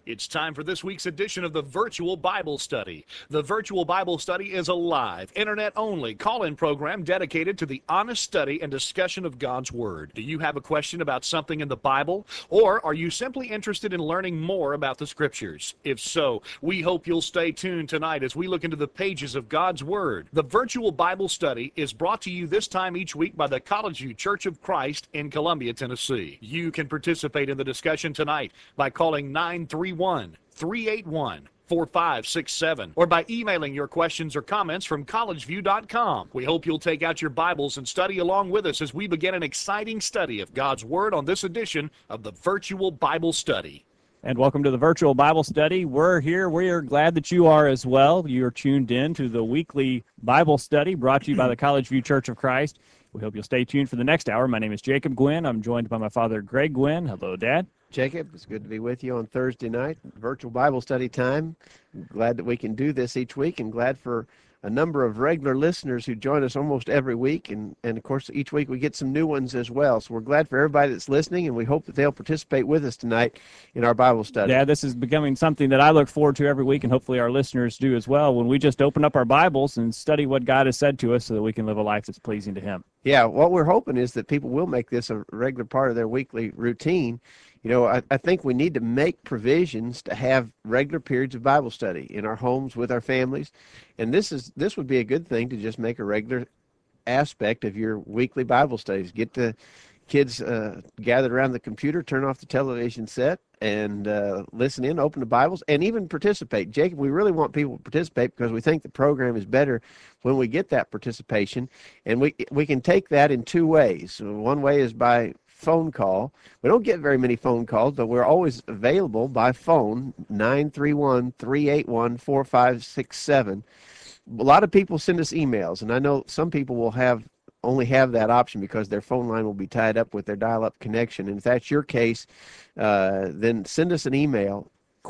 It's time for this week's edition of the Virtual Bible Study. The Virtual Bible Study is a live, internet-only call-in program dedicated to the honest study and discussion of God's Word. Do you have a question about something in the Bible? Or are you simply interested in learning more about the Scriptures? If so, we hope you'll stay tuned tonight as we look into the pages of God's Word. The Virtual Bible Study is brought to you this time each week by the College View Church of Christ in Columbia, Tennessee. You can participate in the discussion tonight by calling 931-381-4567 or by emailing your questions or comments from collegeview.com. We hope you'll take out your Bibles and study along with us as we begin an exciting study of God's Word on this edition of the Virtual Bible Study. And welcome to the Virtual Bible Study. We're here. We are glad that you are as well. You're tuned in to the weekly Bible study brought to you by the College View Church of Christ. We hope you'll stay tuned for the next hour. My name is Jacob Gwynn. I'm joined by my father, Greg Gwynn. Hello, Dad. Jacob, it's good to be with you on Thursday night, virtual Bible study time. Glad that we can do this each week, and glad for a number of regular listeners who join us almost every week. And of course, each week we get some new ones as well. So we're glad for everybody that's listening, and we hope that they'll participate with us tonight in our Bible study. Yeah, this is becoming something that I look forward to every week, and hopefully our listeners do as well, when we just open up our Bibles and study what God has said to us so that we can live a life that's pleasing to Him. Yeah, what we're hoping is that people will make this a regular part of their weekly routine. You know, I think we need to make provisions to have regular periods of Bible study in our homes with our families. And this would be a good thing to just make a regular aspect of your weekly Bible studies. Get the kids gathered around the computer, turn off the television set, and listen in, open the Bibles, and even participate. Jacob, we really want people to participate because we think the program is better when we get that participation. And we can take that in two ways. One way is by phone call. We don't get very many phone calls, but we're always available by phone, 931-381-4567. A lot of people send us emails, and I know some people will only have that option because their phone line will be tied up with their dial-up connection. And if that's your case, then send us an email,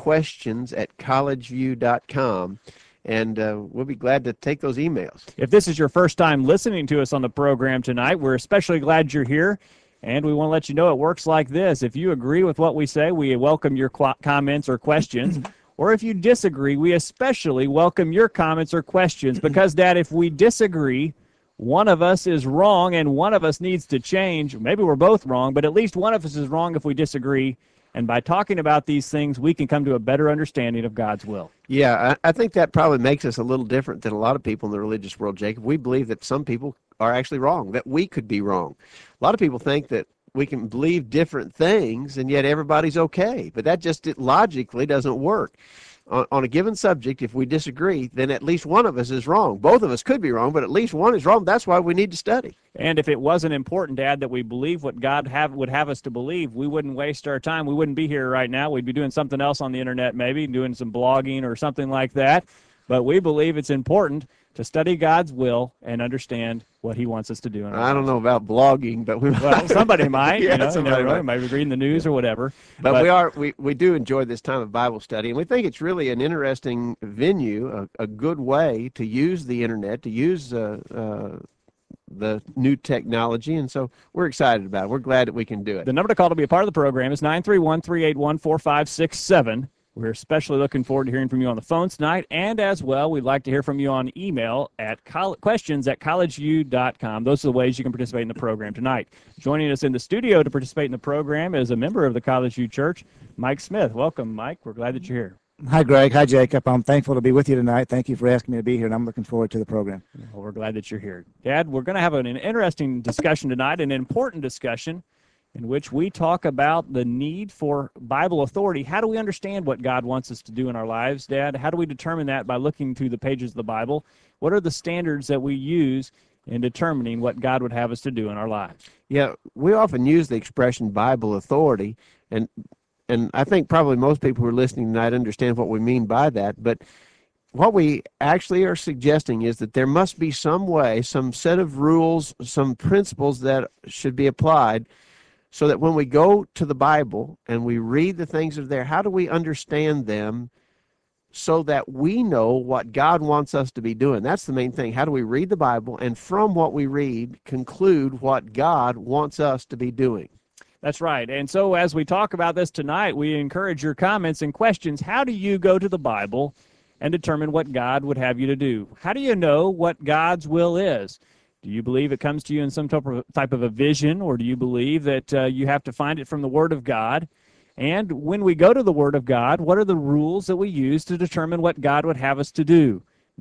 questions@collegeview.com, and we'll be glad to take those emails. If this is your first time listening to us on the program tonight, we're especially glad you're here. And we want to let you know it works like this. If you agree with what we say, we welcome your comments or questions. Or if you disagree, we especially welcome your comments or questions. Because, Dad, if we disagree, one of us is wrong and one of us needs to change. Maybe we're both wrong, but at least one of us is wrong if we disagree. And by talking about these things, we can come to a better understanding of God's will. Yeah, I think that probably makes us a little different than a lot of people in the religious world, Jacob. We believe that some people are actually wrong, that we could be wrong. A lot of people think that we can believe different things and yet everybody's okay, but that just logically doesn't work. On a given subject, if we disagree, then at least one of us is wrong. Both of us could be wrong, but at least one is wrong. That's why we need to study. And if it wasn't important, Dad, that we believe what God would have us to believe, we wouldn't waste our time. We wouldn't be here right now. We'd be doing something else on the internet, maybe doing some blogging or something like that. But we believe it's important to study God's will and understand what He wants us to do. I don't know about blogging, but somebody might. Yeah, somebody might be reading the news or whatever. But we do enjoy this time of Bible study, and we think it's really an interesting venue, a good way to use the internet, to use the new technology, and so we're excited about it. We're glad that we can do it. The number to call to be a part of the program is 931-381-4567. We're especially looking forward to hearing from you on the phone tonight, and as well, we'd like to hear from you on email at questions@collegeview.com. Those are the ways you can participate in the program tonight. Joining us in the studio to participate in the program is a member of the College View Church, Mike Smith. Welcome, Mike. We're glad that you're here. Hi, Greg. Hi, Jacob. I'm thankful to be with you tonight. Thank you for asking me to be here, and I'm looking forward to the program. Well, we're glad that you're here. Dad, we're going to have an interesting discussion tonight, an important discussion, in which we talk about the need for Bible authority. How do we understand what God wants us to do in our lives, Dad? How do we determine that by looking through the pages of the Bible? What are the standards that we use in determining what God would have us to do in our lives? Yeah, we often use the expression Bible authority, and I think probably most people who are listening tonight understand what we mean by that, but what we actually are suggesting is that there must be some way, some set of rules, some principles that should be applied so that when we go to the Bible and we read the things that are there, how do we understand them so that we know what God wants us to be doing? That's the main thing. How do we read the Bible and from what we read conclude what God wants us to be doing? That's right. And so as we talk about this tonight, we encourage your comments and questions. How do you go to the Bible and determine what God would have you to do? How do you know what God's will is? Do you believe it comes to you in some type of a vision, or do you believe that you have to find it from the Word of God? And when we go to the Word of God, what are the rules that we use to determine what God would have us to do?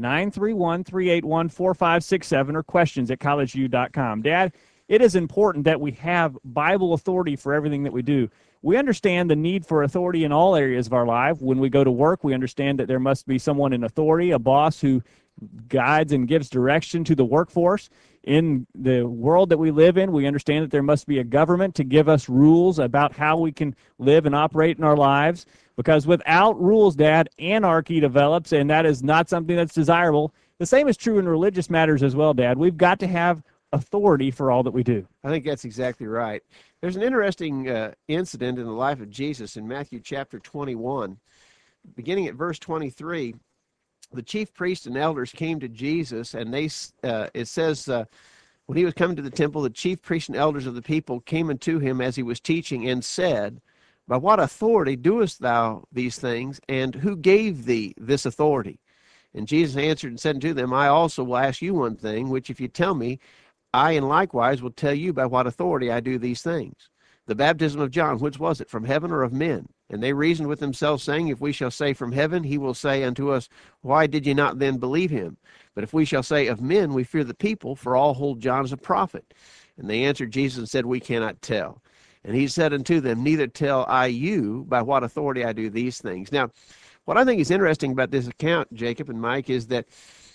931-381-4567 or questions at collegeview.com. Dad, it is important that we have Bible authority for everything that we do. We understand the need for authority in all areas of our life. When we go to work, we understand that there must be someone in authority, a boss who guides and gives direction to the workforce. In the world that we live in, we understand that there must be a government to give us rules about how we can live and operate in our lives. Because without rules, Dad, anarchy develops, and that is not something that's desirable. The same is true in religious matters as well, Dad. We've got to have authority for all that we do. I think that's exactly right. There's an interesting incident in the life of Jesus in Matthew chapter 21. Beginning at verse 23, the chief priests and elders came to Jesus, and it says, when he was coming to the temple, the chief priests and elders of the people came unto him as he was teaching and said, by what authority doest thou these things, and who gave thee this authority? And Jesus answered and said unto them, I also will ask you one thing, which if you tell me, I and likewise will tell you by what authority I do these things. The baptism of John, which was it, from heaven or of men? And they reasoned with themselves, saying, if we shall say from heaven, he will say unto us, why did ye not then believe him? But if we shall say of men, we fear the people, for all hold John as a prophet. And they answered Jesus and said, we cannot tell. And he said unto them, neither tell I you by what authority I do these things. Now, what I think is interesting about this account, Jacob and Mike, is that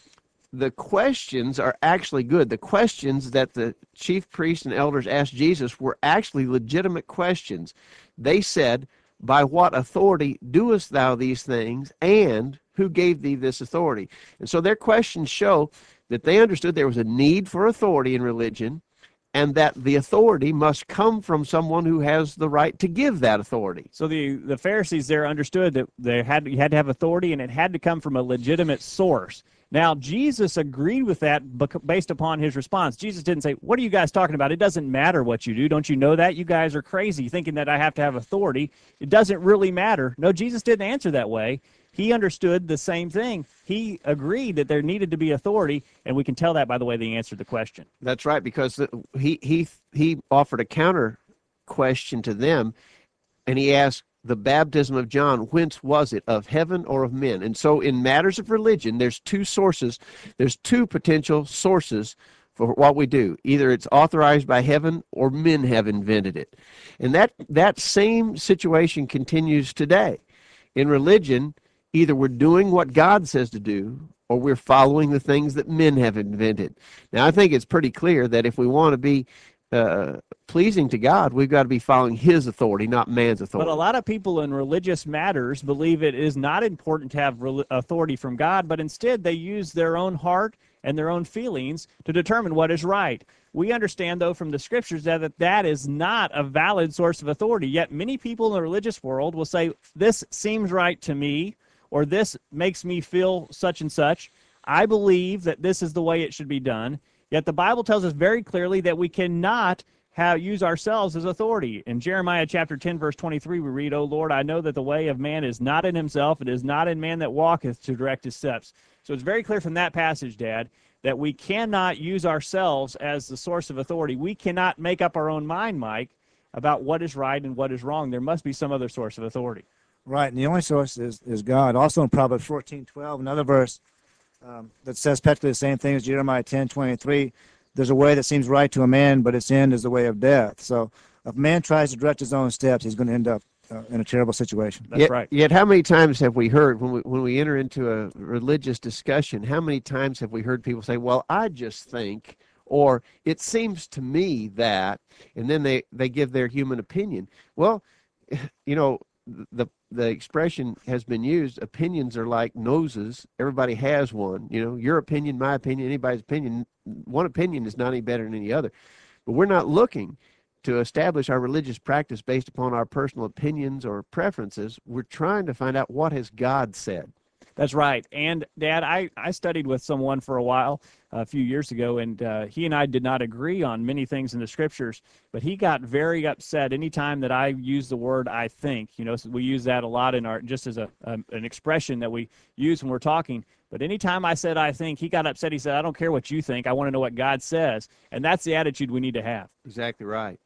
the questions are actually good. The questions that the chief priests and elders asked Jesus were actually legitimate questions. They said, by what authority doest thou these things, and who gave thee this authority? And so their questions show that they understood there was a need for authority in religion, and that the authority must come from someone who has the right to give that authority. So the Pharisees there understood that you had to have authority, and it had to come from a legitimate source. Now, Jesus agreed with that based upon his response. Jesus didn't say, what are you guys talking about? It doesn't matter what you do. Don't you know that? You guys are crazy thinking that I have to have authority. It doesn't really matter. No, Jesus didn't answer that way. He understood the same thing. He agreed that there needed to be authority, and we can tell that by the way they answered the question. That's right, because he offered a counter question to them, and he asked, the baptism of John, whence was it, of heaven or of men? And so in matters of religion, there's two sources. There's two potential sources for what we do. Either it's authorized by heaven or men have invented it. And that same situation continues today. In religion, either we're doing what God says to do, or we're following the things that men have invented. Now, I think it's pretty clear that if we want to be pleasing to God, we've got to be following his authority, not man's authority. But a lot of people in religious matters believe it is not important to have authority from God, but instead they use their own heart and their own feelings to determine what is right. We understand, though, from the scriptures that is not a valid source of authority, yet many people in the religious world will say, this seems right to me, or this makes me feel such and such. I believe that this is the way it should be done. Yet the Bible tells us very clearly that we cannot use ourselves as authority. In Jeremiah chapter 10, verse 23, we read, O Lord, I know that the way of man is not in himself, it is not in man that walketh to direct his steps. So it's very clear from that passage, Dad, that we cannot use ourselves as the source of authority. We cannot make up our own mind, Mike, about what is right and what is wrong. There must be some other source of authority. Right, and the only source is God. Also in Proverbs 14:12, another verse that says practically the same thing as Jeremiah 10:23. There's a way that seems right to a man, but its end is the way of death. So if a man tries to direct his own steps, he's going to end up in a terrible situation. That's right. Yet how many times have we heard, when we enter into a religious discussion, how many times have we heard people say, well, I just think, or it seems to me that, and then they give their human opinion. Well, you know, the expression has been used, opinions are like noses. Everybody has one. You know, your opinion, my opinion, anybody's opinion. One opinion is not any better than any other. But we're not looking to establish our religious practice based upon our personal opinions or preferences. We're trying to find out what has God said. That's right. And, Dad, I studied with someone for a while a few years ago, and he and I did not agree on many things in the scriptures, but he got very upset anytime that I use the word "I think." So we use that a lot in our, just as an expression that we use when we're talking. But anytime I said "I think," he got upset. He said, "I don't care what you think. I want to know what God says." And that's the attitude we need to have. Exactly right.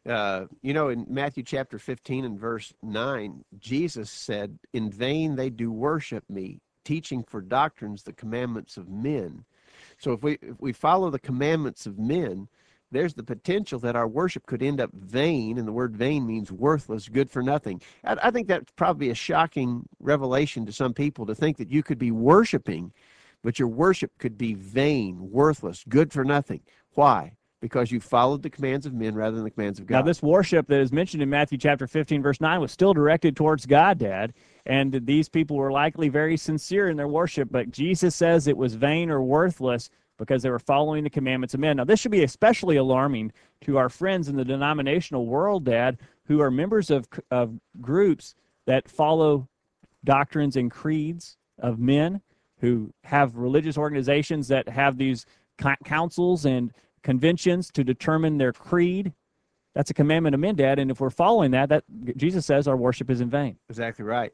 In Matthew chapter 15 and verse 9, Jesus said, "In vain they do worship me, teaching for doctrines the commandments of men." So if we follow the commandments of men, there's the potential that our worship could end up vain, and the word vain means worthless, good for nothing. I think that's probably a shocking revelation to some people, to think that you could be worshiping, but your worship could be vain, worthless, good for nothing. Why? Because you followed the commands of men rather than the commands of God. Now, this worship that is mentioned in Matthew chapter 15, verse 9, was still directed towards God, Dad. And these people were likely very sincere in their worship, but Jesus says it was vain or worthless because they were following the commandments of men. Now, this should be especially alarming to our friends in the denominational world, Dad, who are members of groups that follow doctrines and creeds of men, who have religious organizations that have these councils and conventions to determine their creed. That's a commandment of men, Dad, and if we're following that Jesus says our worship is in vain. Exactly right.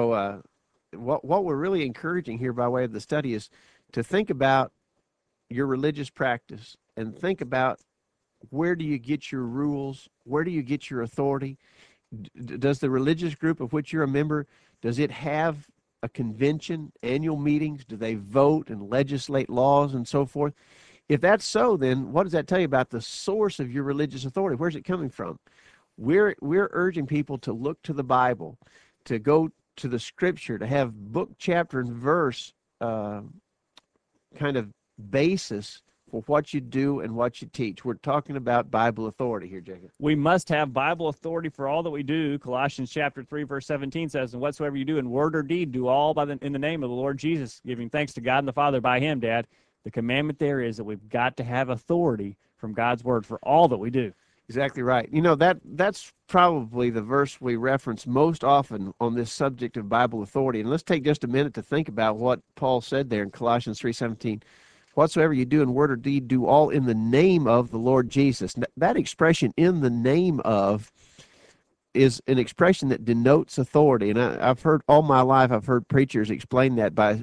What we're really encouraging here by way of the study is to think about your religious practice and think about, where do you get your rules? Where do you get your authority? Does the religious group of which you're a member, does it have a convention, annual meetings? Do they vote and legislate laws and so forth? If that's so, then what does that tell you about the source of your religious authority? Where's it coming from? We're urging people to look to the Bible, to go to the Scripture, to have book, chapter, and verse kind of basis for what you do and what you teach. We're talking about Bible authority here, Jacob. We must have Bible authority for all that we do. Colossians chapter 3, verse 17 says, "And whatsoever you do in word or deed, do all in the name of the Lord Jesus, giving thanks to God and the Father by him," Dad. The commandment there is that we've got to have authority from God's word for all that we do. Exactly right. That's probably the verse we reference most often on this subject of Bible authority. And let's take just a minute to think about what Paul said there in Colossians 3:17. "Whatsoever you do in word or deed, do all in the name of the Lord Jesus." That expression, "in the name of," is an expression that denotes authority. And I've heard all my life, I've heard preachers explain that by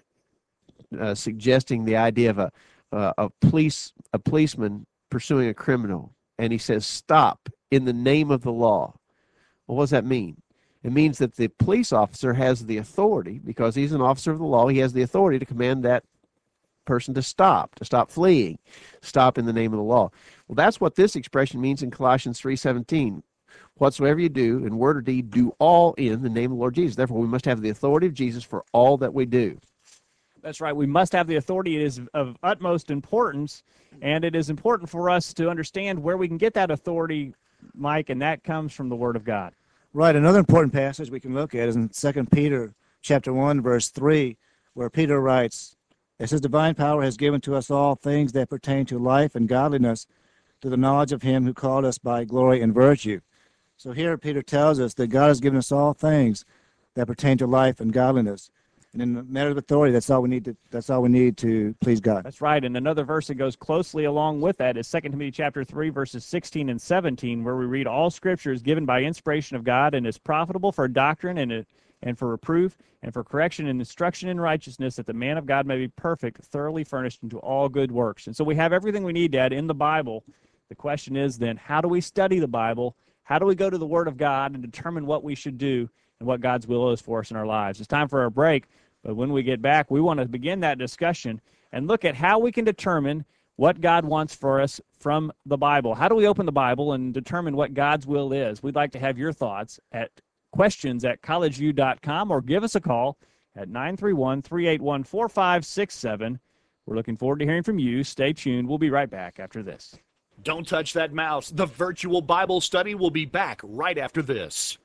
suggesting the idea of a policeman pursuing a criminal, and he says, "Stop, in the name of the law." Well, what does that mean? It means that the police officer has the authority, because he's an officer of the law, he has the authority to command that person to stop fleeing, stop in the name of the law. Well, that's what this expression means in Colossians 3:17. "Whatsoever you do in word or deed, do all in the name of the Lord Jesus." Therefore, we must have the authority of Jesus for all that we do. That's right. We must have the authority. It is of utmost importance, and it is important for us to understand where we can get that authority, Mike, and that comes from the Word of God. Right. Another important passage we can look at is in 2 Peter chapter 1, verse 3, where Peter writes, it says, "Divine power has given to us all things that pertain to life and godliness, to the knowledge of him who called us by glory and virtue." So here Peter tells us that God has given us all things that pertain to life and godliness. And in the matter of authority, that's all we need to please God. That's right. And another verse that goes closely along with that is 2 Timothy chapter 3, verses 16 and 17, where we read, "All Scripture is given by inspiration of God and is profitable for doctrine and for reproof and for correction and instruction in righteousness, that the man of God may be perfect, thoroughly furnished into all good works." And so we have everything we need, Dad, in the Bible. The question is then, how do we study the Bible? How do we go to the Word of God and determine what we should do and what God's will is for us in our lives? It's time for our break. But when we get back, we want to begin that discussion and look at how we can determine what God wants for us from the Bible. How do we open the Bible and determine what God's will is? We'd like to have your thoughts at questions@collegeview.com, or give us a call at 931-381-4567. We're looking forward to hearing from you. Stay tuned. We'll be right back after this. Don't touch that mouse. The virtual Bible study will be back right after this.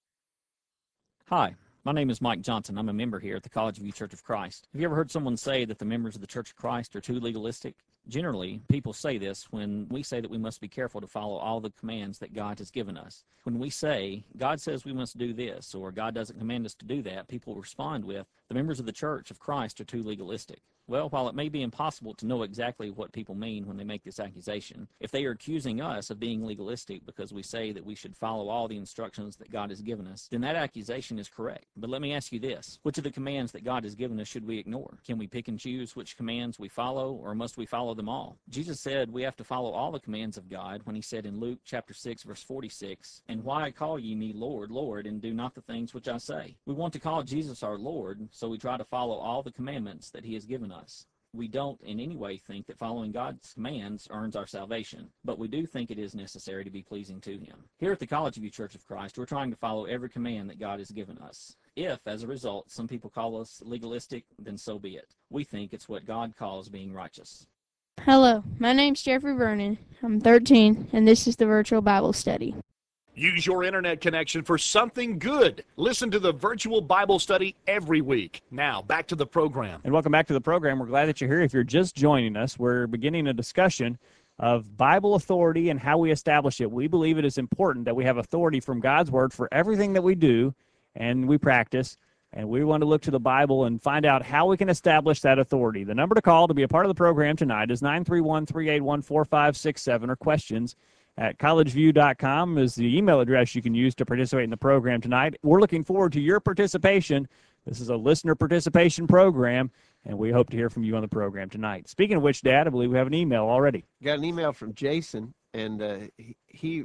Hi, my name is Mike Johnson. I'm a member here at the College View Church of Christ. Have you ever heard someone say that the members of the Church of Christ are too legalistic? Generally, people say this when we say that we must be careful to follow all the commands that God has given us. When we say, God says we must do this, or God doesn't command us to do that, people respond with, the members of the Church of Christ are too legalistic. Well, while it may be impossible to know exactly what people mean when they make this accusation, if they are accusing us of being legalistic because we say that we should follow all the instructions that God has given us, then that accusation is correct. But let me ask you this. Which of the commands that God has given us should we ignore? Can we pick and choose which commands we follow, or must we follow them all? Jesus said we have to follow all the commands of God when he said in Luke chapter 6, verse 46, "And why call ye me Lord, Lord, and do not the things which I say?" We want to call Jesus our Lord, so we try to follow all the commandments that he has given us. We don't in any way think that following God's commands earns our salvation, but we do think it is necessary to be pleasing to him. Here at the College View Church of Christ, we're trying to follow every command that God has given us. If, as a result, some people call us legalistic, then so be it. We think it's what God calls being righteous. Hello, my name's Jeffrey Vernon. I'm 13, and this is the Virtual Bible Study. Use your internet connection for something good. Listen to the virtual Bible study every week. Now, back to the program. And welcome back to the program. We're glad that you're here. If you're just joining us, we're beginning a discussion of Bible authority and how we establish it. We believe it is important that we have authority from God's Word for everything that we do and we practice. And we want to look to the Bible and find out how we can establish that authority. The number to call to be a part of the program tonight is 931-381-4567, or questions at collegeview.com is the email address you can use to participate in the program tonight. We're looking forward to your participation. This is a listener participation program, and we hope to hear from you on the program tonight. Speaking of which, Dad, I believe we have an email already. Got an email from Jason, and he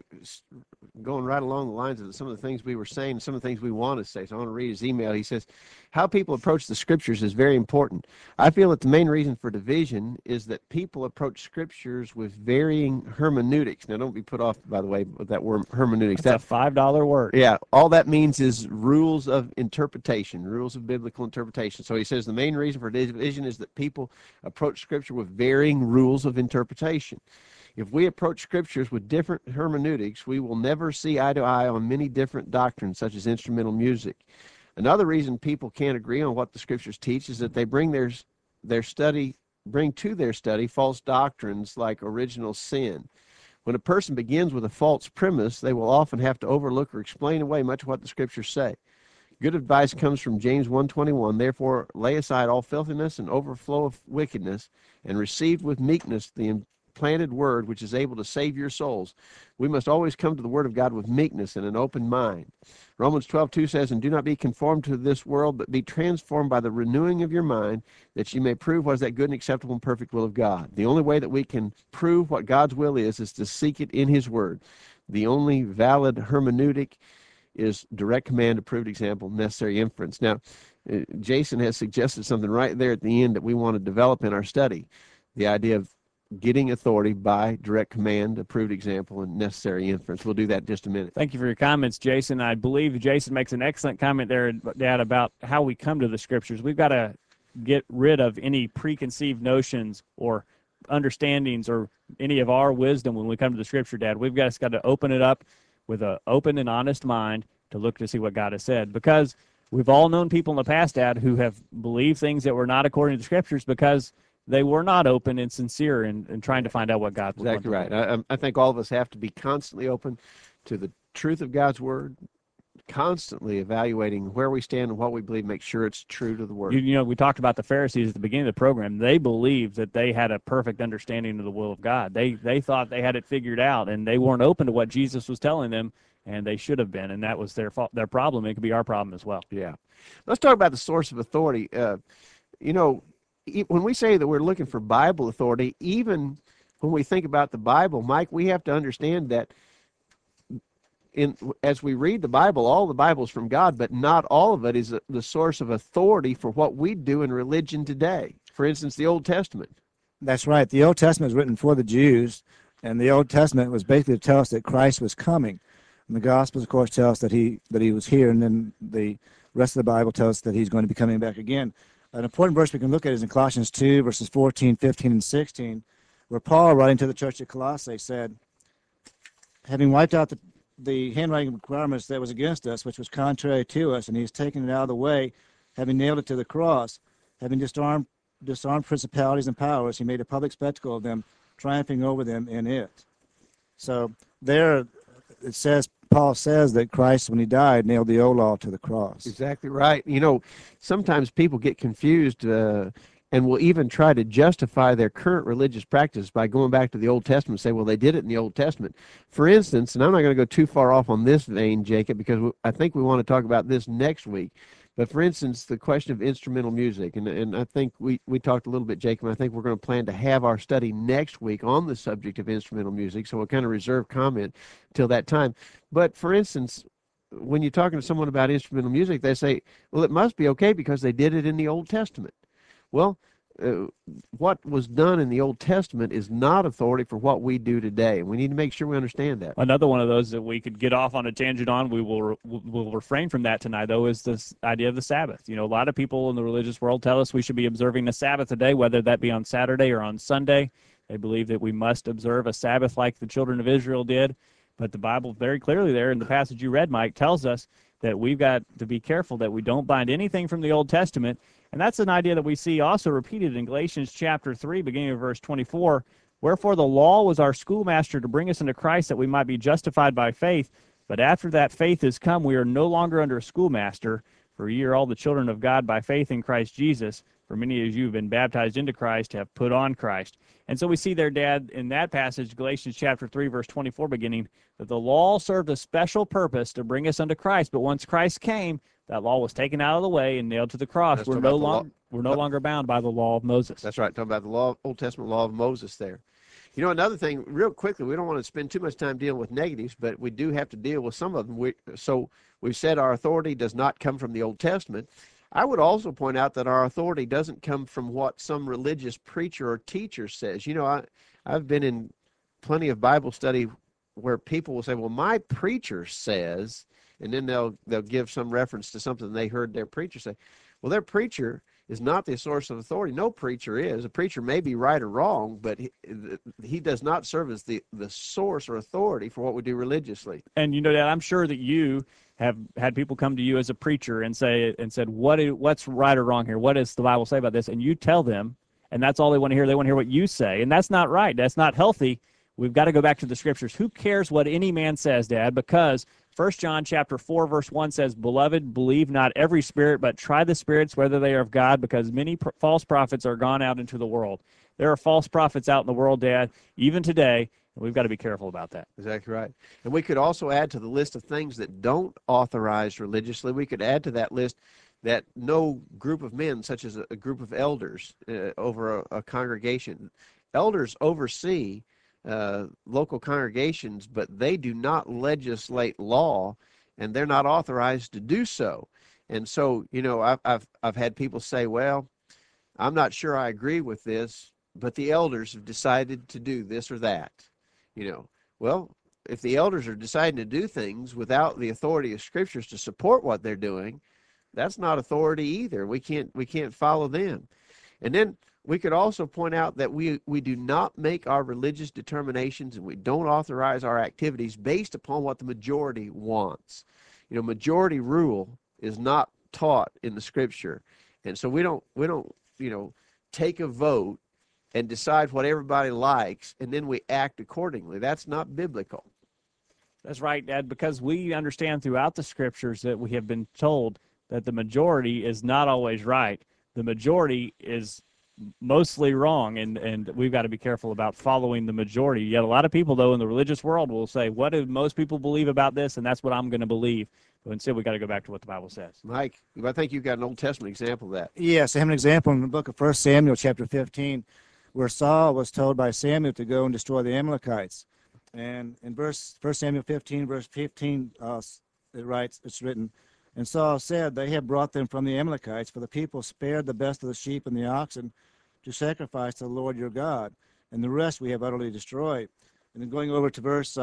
going right along the lines of some of the things we were saying, some of the things we want to say. So I want to read his email. He says, how people approach the scriptures is very important. I feel that the main reason for division is that people approach scriptures with varying hermeneutics. Now, don't be put off, by the way, with that word hermeneutics. That's a $5 word. Yeah, all that means is rules of interpretation, rules of biblical interpretation. So he says the main reason for division is that people approach scripture with varying rules of interpretation. If we approach scriptures with different hermeneutics, we will never see eye to eye on many different doctrines, such as instrumental music. Another reason people can't agree on what the scriptures teach is that they bring to their study false doctrines like original sin. When a person begins with a false premise, they will often have to overlook or explain away much of what the scriptures say. Good advice comes from James 1:21. Therefore, lay aside all filthiness and overflow of wickedness, and receive with meekness the implanted word which is able to save your souls. We must always come to the word of God with meekness and an open mind. Romans 12:2 says, and do not be conformed to this world, but be transformed by the renewing of your mind, that you may prove what is that good and acceptable and perfect will of God. The only way that we can prove what God's will is to seek it in his word. The only valid hermeneutic is direct command, approved example, necessary inference. Now, Jason has suggested something right there at the end that we want to develop in our study, the idea of getting authority by direct command, approved example, and necessary inference. We'll do that in just a minute. Thank you for your comments, Jason. I believe Jason makes an excellent comment there, Dad, about how we come to the scriptures. We've got to get rid of any preconceived notions or understandings or any of our wisdom when we come to the scripture, Dad. We've got to open it up with an open and honest mind to look to see what God has said, because we've all known people in the past, Dad, who have believed things that were not according to the scriptures because they were not open and sincere in trying to find out what God was. Exactly right. I think all of us have to be constantly open to the truth of God's word, constantly evaluating where we stand and what we believe, make sure it's true to the word. You know, we talked about the Pharisees at the beginning of the program. They believed that they had a perfect understanding of the will of God. They thought they had it figured out, and they weren't open to what Jesus was telling them, and they should have been, and that was their fault, their problem. It could be our problem as well. Yeah. Let's talk about the source of authority. When we say that we're looking for Bible authority, even when we think about the Bible, Mike, we have to understand that as we read the Bible, all the Bible is from God, but not all of it is the source of authority for what we do in religion today. For instance, the Old Testament. That's right. The Old Testament was written for the Jews, and the Old Testament was basically to tell us that Christ was coming. And the Gospels, of course, tell us that he was here, and then the rest of the Bible tells us that he's going to be coming back again. An important verse we can look at is in Colossians 2, verses 14, 15, and 16, where Paul, writing to the church at Colossae, said, having wiped out the handwriting requirements that was against us, which was contrary to us, and he has taken it out of the way, having nailed it to the cross, having disarmed disarmed principalities and powers. He made a public spectacle of them, triumphing over them in it. So there it says, Paul says that Christ, when he died, nailed the old law to the cross. Exactly right. You know, sometimes people get confused and will even try to justify their current religious practice by going back to the Old Testament and say, well, they did it in the Old Testament. For instance, and I'm not going to go too far off on this vein, Jacob, because I think we want to talk about this next week. But for instance, the question of instrumental music, and I think we talked a little bit, Jacob, and I think we're going to plan to have our study next week on the subject of instrumental music, so we'll kind of reserve comment till that time. But for instance, when you're talking to someone about instrumental music, they say, well, it must be okay because they did it in the Old Testament. Well, what was done in the Old Testament is not authority for what we do today. We need to make sure we understand that. Another one of those that we could get off on a tangent on, we'll refrain from that tonight, though, is this idea of the Sabbath. You know, a lot of people in the religious world tell us we should be observing the Sabbath today, whether that be on Saturday or on Sunday. They believe that we must observe a Sabbath like the children of Israel did. But the Bible very clearly there in the passage you read, Mike, tells us that we've got to be careful that we don't bind anything from the Old Testament. And that's an idea that we see also repeated in Galatians chapter 3, beginning of verse 24. Wherefore the law was our schoolmaster to bring us into Christ that we might be justified by faith. But after that faith is come, we are no longer under a schoolmaster. For ye are all the children of God by faith in Christ Jesus. For many of you have been baptized into Christ, have put on Christ. And so we see there, Dad, in that passage, Galatians chapter 3, verse 24 beginning, that the law served a special purpose to bring us unto Christ. But once Christ came, that law was taken out of the way and nailed to the cross. That's We're no longer bound by the law of Moses. That's right. Talking about the law, Old Testament law of Moses there. You know, another thing, real quickly, we don't want to spend too much time dealing with negatives, but we do have to deal with some of them. So we've said our authority does not come from the Old Testament. I would also point out that our authority doesn't come from what some religious preacher or teacher says. You know, I've been in plenty of Bible study where people will say, well, my preacher says, and then they'll give some reference to something they heard their preacher say. Well, their preacher is not the source of authority. No preacher is. A preacher may be right or wrong, but he does not serve as the source or authority for what we do religiously. And you know, Dad, I'm sure that you have had people come to you as a preacher and said, what's right or wrong here? What does the Bible say about this? And you tell them, and that's all they want to hear. They want to hear what you say, and that's not right. That's not healthy. We've got to go back to the Scriptures. Who cares what any man says, Dad? Because 1 John chapter 4, verse 1 says, Beloved, believe not every spirit, but try the spirits whether they are of God, because many false prophets are gone out into the world. There are false prophets out in the world, Dad, even today, and we've got to be careful about that. Exactly right. And we could also add to the list of things that don't authorize religiously, we could add to that list that no group of men, such as a group of elders over a congregation, elders oversee local congregations, but they do not legislate law, and they're not authorized to do so. And so, you know, I've had people say, well, I'm not sure I agree with this, but the elders have decided to do this or that. You know, well, if the elders are deciding to do things without the authority of Scriptures to support what they're doing, that's not authority either. We can't follow them. And then we could also point out that we do not make our religious determinations, and we don't authorize our activities based upon what the majority wants. You know, majority rule is not taught in the Scripture. And so we don't, you know, take a vote and decide what everybody likes, and then we act accordingly. That's not biblical. That's right, Dad, because we understand throughout the Scriptures that we have been told that the majority is not always right. The majority is mostly wrong, and we've got to be careful about following the majority. Yet a lot of people, though, in the religious world will say, what do most people believe about this, and that's what I'm going to believe. But instead, we got to go back to what the Bible says. Mike, I think you've got an Old Testament example of that. Yes, I have an example in the book of 1 Samuel chapter 15, where Saul was told by Samuel to go and destroy the Amalekites. And in 1 Samuel 15, verse 15, it's written, And Saul said, They have brought them from the Amalekites, for the people spared the best of the sheep and the oxen to sacrifice to the Lord your God, and the rest we have utterly destroyed. And then going over to verse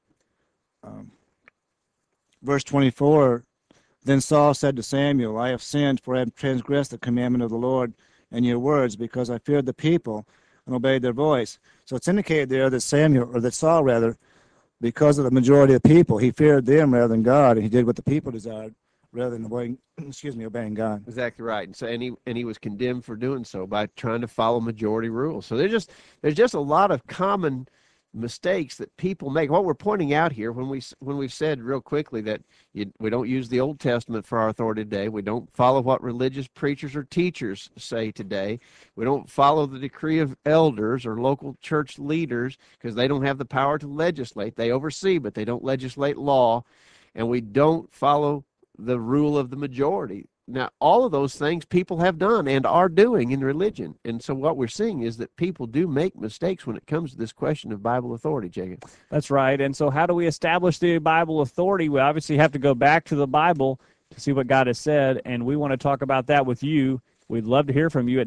24, Then Saul said to Samuel, I have sinned, for I have transgressed the commandment of the Lord and your words, because I feared the people and obeyed their voice. So it's indicated there that Saul rather, because of the majority of people, he feared them rather than God, and he did what the people desired rather than obeying God. Exactly right. And so, and he was condemned for doing so by trying to follow majority rules. So there's just a lot of common mistakes that people make. What we're pointing out here, when we've said real quickly that we don't use the Old Testament for our authority today, we don't follow what religious preachers or teachers say today, we don't follow the decree of elders or local church leaders because they don't have the power to legislate. They oversee, but they don't legislate law, and we don't follow the rule of the majority. Now, all of those things people have done and are doing in religion. And so what we're seeing is that people do make mistakes when it comes to this question of Bible authority, Jacob. That's right. And so how do we establish the Bible authority? We obviously have to go back to the Bible to see what God has said, and we want to talk about that with you. We'd love to hear from you at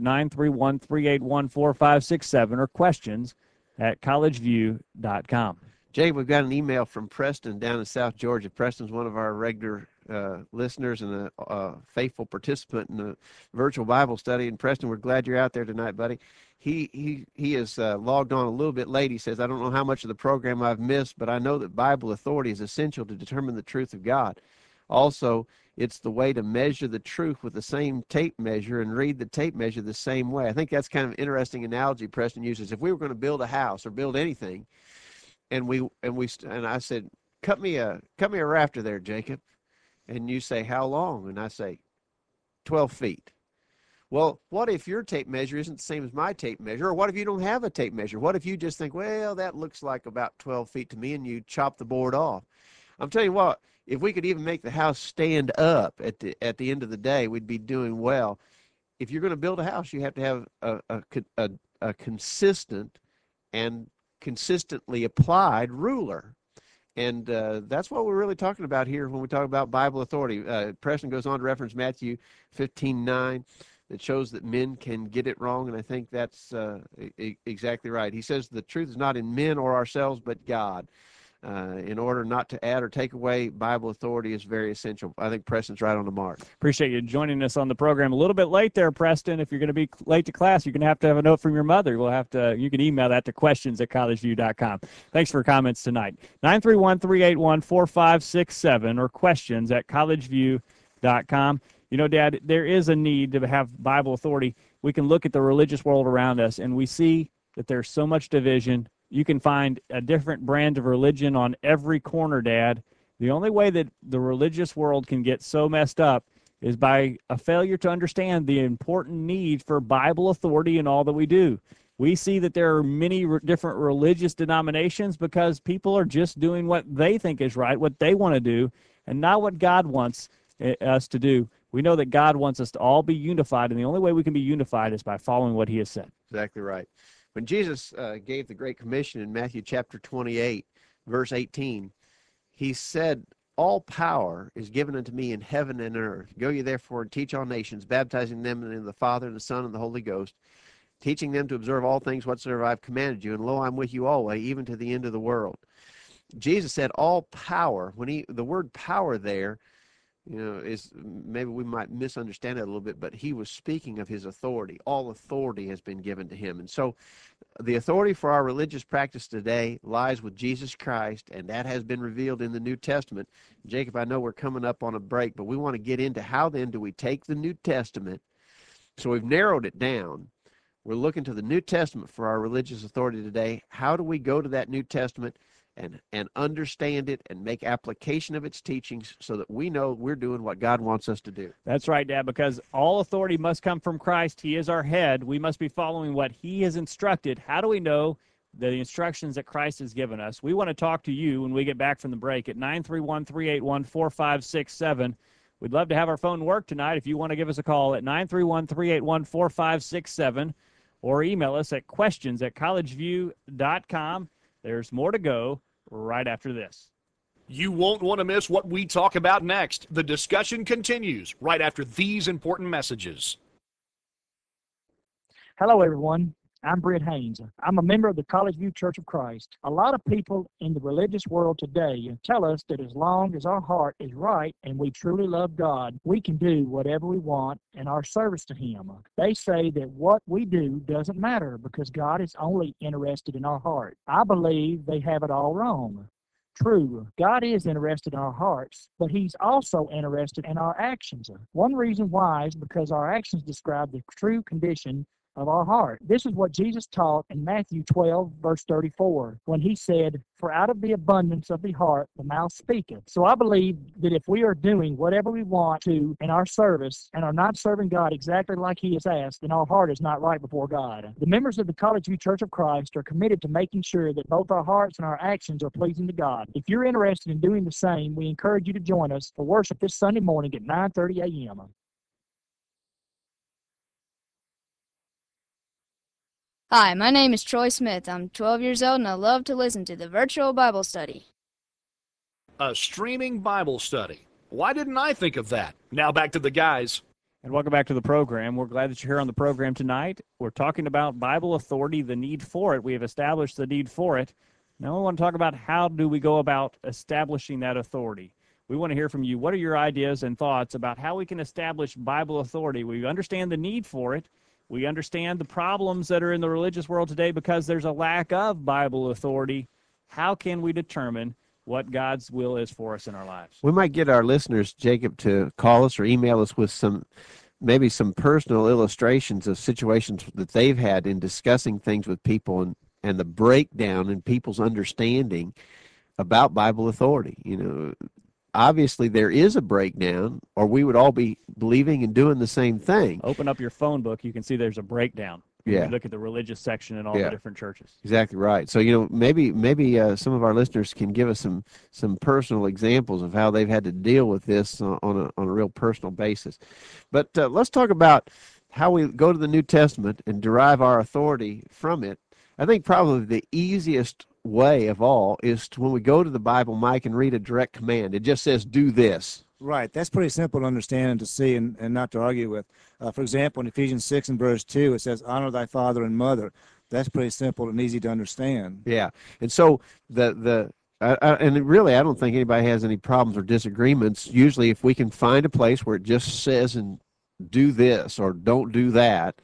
931-381-4567 or questions at collegeview.com. Jay, we've got an email from Preston down in South Georgia. Preston's one of our regular listeners and a faithful participant in the virtual Bible study. And Preston, we're glad you're out there tonight, buddy. He is logged on a little bit late. He says, I don't know how much of the program I've missed, but I know that Bible authority is essential to determine the truth of God. Also, it's the way to measure the truth with the same tape measure and read the tape measure the same way. I think that's kind of an interesting analogy Preston uses. If we were going to build a house or build anything, and I said, cut me a rafter there, Jacob. And you say, how long? And I say, 12 feet. Well, what if your tape measure isn't the same as my tape measure? Or what if you don't have a tape measure? What if you just think, well, that looks like about 12 feet to me, and you chop the board off? I'm telling you what, if we could even make the house stand up at the end of the day, we'd be doing well. If you're going to build a house, you have to have a consistent and consistently applied ruler. And that's what we're really talking about here when we talk about Bible authority. Preston goes on to reference Matthew 15:9 that shows that men can get it wrong, and I think that's exactly right. He says the truth is not in men or ourselves, but God. In order not to add or take away, Bible authority is very essential. I think Preston's right on the mark. Appreciate you joining us on the program. A little bit late there, Preston. If you're going to be late to class, you're going to have a note from your mother. You can email that to questions@collegeview.com. Thanks for your comments tonight. 931-381-4567 or questions@collegeview.com. You know, Dad, there is a need to have Bible authority. We can look at the religious world around us, and we see that there's so much division. You can find a different brand of religion on every corner, Dad. The only way that the religious world can get so messed up is by a failure to understand the important need for Bible authority in all that we do. We see that there are many different religious denominations because people are just doing what they think is right, what they want to do, and not what God wants us to do. We know that God wants us to all be unified, and the only way we can be unified is by following what he has said. Exactly right. When Jesus gave the Great Commission in Matthew chapter 28, verse 18, he said, all power is given unto me in heaven and earth. Go ye therefore and teach all nations, baptizing them in the name of the Father, and the Son, and the Holy Ghost, teaching them to observe all things whatsoever I have commanded you. And lo, I'm with you always, even to the end of the world. Jesus said all power. The word power there, is maybe we might misunderstand it a little bit, but he was speaking of his authority. All authority has been given to him. And so the authority for our religious practice today lies with Jesus Christ, and that has been revealed in the New Testament. Jacob, I know we're coming up on a break, but we want to get into how then do we take the New Testament. So we've narrowed it down. We're looking to the New Testament for our religious authority today. How do we go to that New Testament and understand it and make application of its teachings so that we know we're doing what God wants us to do? That's right, Dad, because all authority must come from Christ. He is our head. We must be following what he has instructed. How do we know the instructions that Christ has given us? We want to talk to you when we get back from the break at 931-381-4567. We'd love to have our phone work tonight. If you want to give us a call at 931-381-4567 or email us at questions@collegeview.com. There's more to go right after this. You won't want to miss what we talk about next. The discussion continues right after these important messages. Hello, everyone. I'm Britt Haynes. I'm a member of the College View Church of Christ. A lot of people in the religious world today tell us that as long as our heart is right and we truly love God, we can do whatever we want in our service to him. They say that what we do doesn't matter because God is only interested in our heart. I believe they have it all wrong. True, God is interested in our hearts, but He's also interested in our actions. One reason why is because our actions describe the true condition of our heart. This is what Jesus taught in Matthew 12, verse 34, when He said, "For out of the abundance of the heart the mouth speaketh." So I believe that if we are doing whatever we want to in our service and are not serving God exactly like He has asked, then our heart is not right before God. The members of the College View Church of Christ are committed to making sure that both our hearts and our actions are pleasing to God. If you're interested in doing the same, we encourage you to join us for worship this Sunday morning at 9:30 a.m. Hi, my name is Troy Smith. I'm 12 years old and I love to listen to the virtual Bible study. A streaming Bible study. Why didn't I think of that? Now back to the guys. And welcome back to the program. We're glad that you're here on the program tonight. We're talking about Bible authority, the need for it. We have established the need for it. Now we want to talk about how do we go about establishing that authority. We want to hear from you. What are your ideas and thoughts about how we can establish Bible authority? We understand the need for it. We understand the problems that are in the religious world today because there's a lack of Bible authority. How can we determine what God's will is for us in our lives? We might get our listeners, Jacob, to call us or email us with maybe some personal illustrations of situations that they've had in discussing things with people and the breakdown in people's understanding about Bible authority. You know, obviously there is a breakdown, or we would all be believing and doing the same thing. Open up your phone book, you can see there's a breakdown. Yeah. You look at the religious section and all the different churches. Exactly right. So, you know, maybe some of our listeners can give us some personal examples of how they've had to deal with this on a real personal basis. But let's talk about how we go to the New Testament and derive our authority from it. I think probably the easiest way of all is when we go to the Bible, Mike, and read a direct command. It just says, do this. Right. That's pretty simple to understand and to see and not to argue with. For example, in Ephesians 6 and verse 2, it says, honor thy father and mother. That's pretty simple and easy to understand. Yeah. And so and really, I don't think anybody has any problems or disagreements. Usually, if we can find a place where it just says, and do this or don't do that,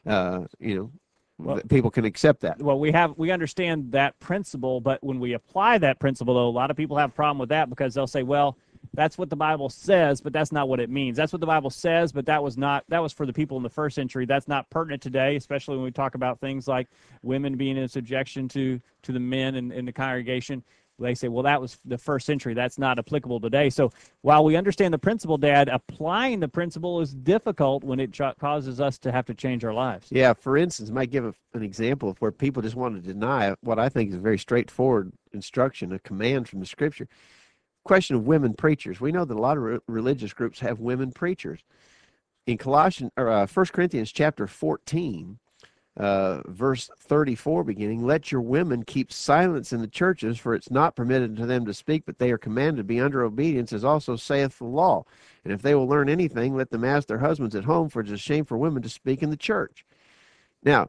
people can accept that. Well, we understand that principle, but when we apply that principle, though, a lot of people have a problem with that because they'll say, well, that's what the Bible says, but that's not what it means. That's what the Bible says, but that was for the people in the first century. That's not pertinent today, especially when we talk about things like women being in subjection to the men in the congregation. They say, well, that was the first century. That's not applicable today. So while we understand the principle, Dad, applying the principle is difficult when it causes us to have to change our lives. Yeah, for instance, I might give an example of where people just want to deny what I think is a very straightforward instruction, a command from the Scripture. Question of women preachers. We know that a lot of religious groups have women preachers. In 1 Corinthians chapter 14, verse 34 beginning, let your women keep silence in the churches, for it's not permitted to them to speak, but they are commanded to be under obedience, as also saith the law. And if they will learn anything, let them ask their husbands at home, for it is a shame for women to speak in the church. Now,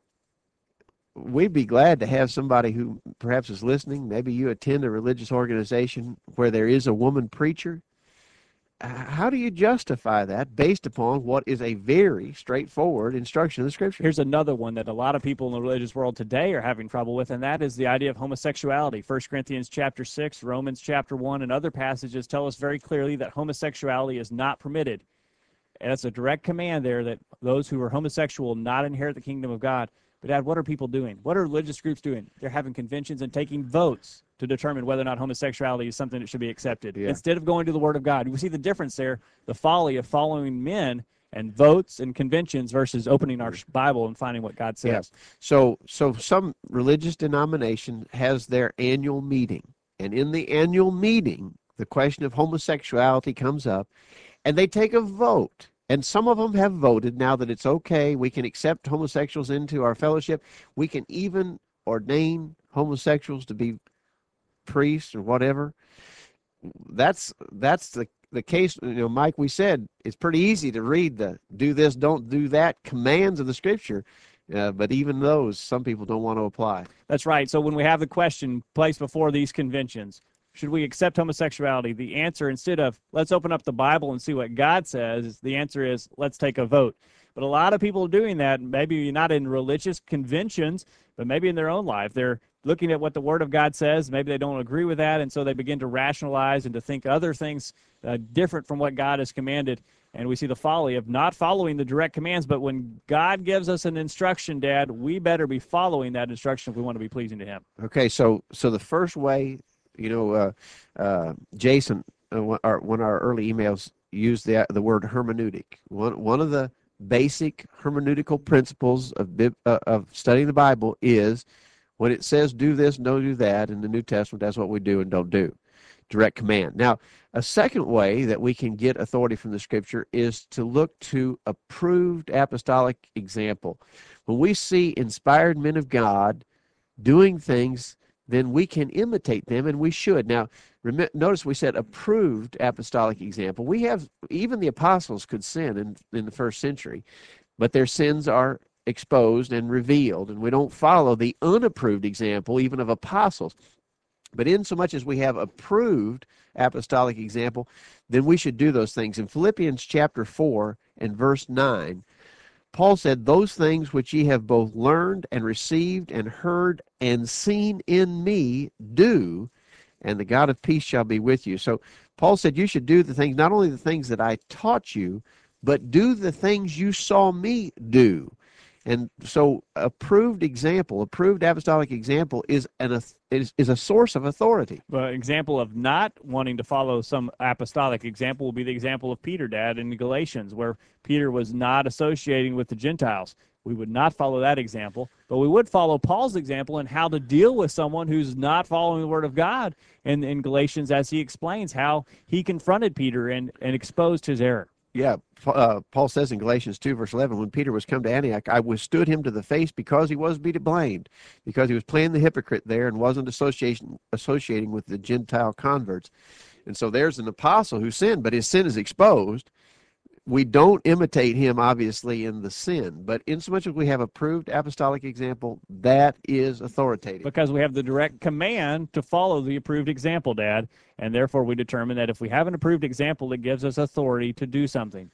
we'd be glad to have somebody who perhaps is listening. Maybe you attend a religious organization where there is a woman preacher. How do you justify that based upon what is a very straightforward instruction of the Scripture? Here's another one that a lot of people in the religious world today are having trouble with, and that is the idea of homosexuality. 1 Corinthians chapter 6, Romans chapter 1, and other passages tell us very clearly that homosexuality is not permitted. And that's a direct command there that those who are homosexual will not inherit the kingdom of God. But, Dad, what are people doing? What are religious groups doing? They're having conventions and taking votes to determine whether or not homosexuality is something that should be accepted. Yeah. Instead of going to the Word of God. We see the difference there, the folly of following men and votes and conventions versus opening our Bible and finding what God says. Yeah. So some religious denomination has their annual meeting. And in the annual meeting, the question of homosexuality comes up, and they take a vote. And some of them have voted now that it's okay. We can accept homosexuals into our fellowship. We can even ordain homosexuals to be priests or whatever. That's the case. You know, Mike, we said it's pretty easy to read the do this, don't do that commands of the Scripture. But even those, some people don't want to apply. That's right. So when we have the question placed before these conventions, should we accept homosexuality? The answer, instead of let's open up the Bible and see what God says, the answer is let's take a vote. But a lot of people are doing that, maybe not in religious conventions, but maybe in their own life. They're looking at what the Word of God says. Maybe they don't agree with that, and so they begin to rationalize and to think other things different from what God has commanded. And we see the folly of not following the direct commands. But when God gives us an instruction, Dad, we better be following that instruction if we want to be pleasing to Him. Okay, so the first way, Jason, one of our early emails used the word hermeneutic. One of the basic hermeneutical principles of studying the Bible is when it says do this, don't do that in the New Testament, that's what we do and don't do. Direct command. Now, a second way that we can get authority from the Scripture is to look to approved apostolic example. When we see inspired men of God doing things, then we can imitate them, and we should. Now, notice we said approved apostolic example. We have, even the apostles could sin in the first century, but their sins are exposed and revealed, and we don't follow the unapproved example even of apostles. But in so much as we have approved apostolic example, then we should do those things. In Philippians chapter 4 and verse 9, Paul said, those things which ye have both learned and received and heard and seen in me, do, and the God of peace shall be with you. So Paul said you should do the things, not only the things that I taught you, but do the things you saw me do. And so approved apostolic example is a source of authority. An example of not wanting to follow some apostolic example will be the example of Peter, Dad, in Galatians, where Peter was not associating with the Gentiles. We would not follow that example, but we would follow Paul's example in how to deal with someone who's not following the Word of God in Galatians, as he explains how he confronted Peter and exposed his error. Yeah, Paul says in Galatians 2, verse 11, when Peter was come to Antioch, I withstood him to the face because he was to be blamed, because he was playing the hypocrite there and wasn't associating with the Gentile converts. And so there's an apostle who sinned, but his sin is exposed. We don't imitate him, obviously, in the sin, but insomuch as we have approved apostolic example, that is authoritative. Because we have the direct command to follow the approved example, Dad, and therefore we determine that if we have an approved example, it gives us authority to do something.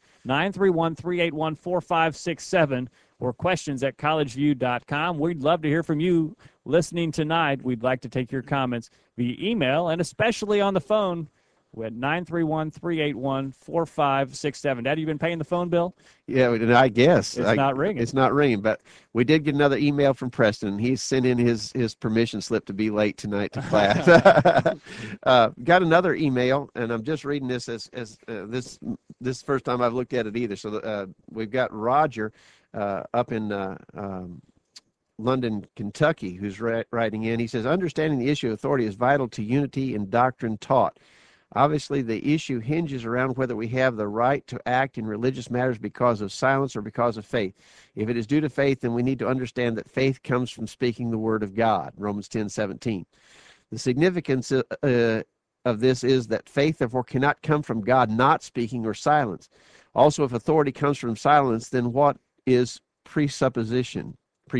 931-381-4567 or questions at collegeview.com. We'd love to hear from you listening tonight. We'd like to take your comments via email and especially on the phone. We had 931-381-4567. Dad, you been paying the phone bill? Yeah, I guess. It's not ringing. It's not ringing, but we did get another email from Preston. He's sent in his permission slip to be late tonight to class. Got another email, and I'm just reading this as this first time I've looked at it either. So we've got Roger up in London, Kentucky, who's writing in. He says, understanding the issue of authority is vital to unity in doctrine taught. Obviously, the issue hinges around whether we have the right to act in religious matters because of silence or because of faith. If it is due to faith, then we need to understand that faith comes from speaking the word of God, Romans 10:17. The significance of this is that faith, therefore, cannot come from God not speaking or silence. Also, if authority comes from silence, then what is presumption.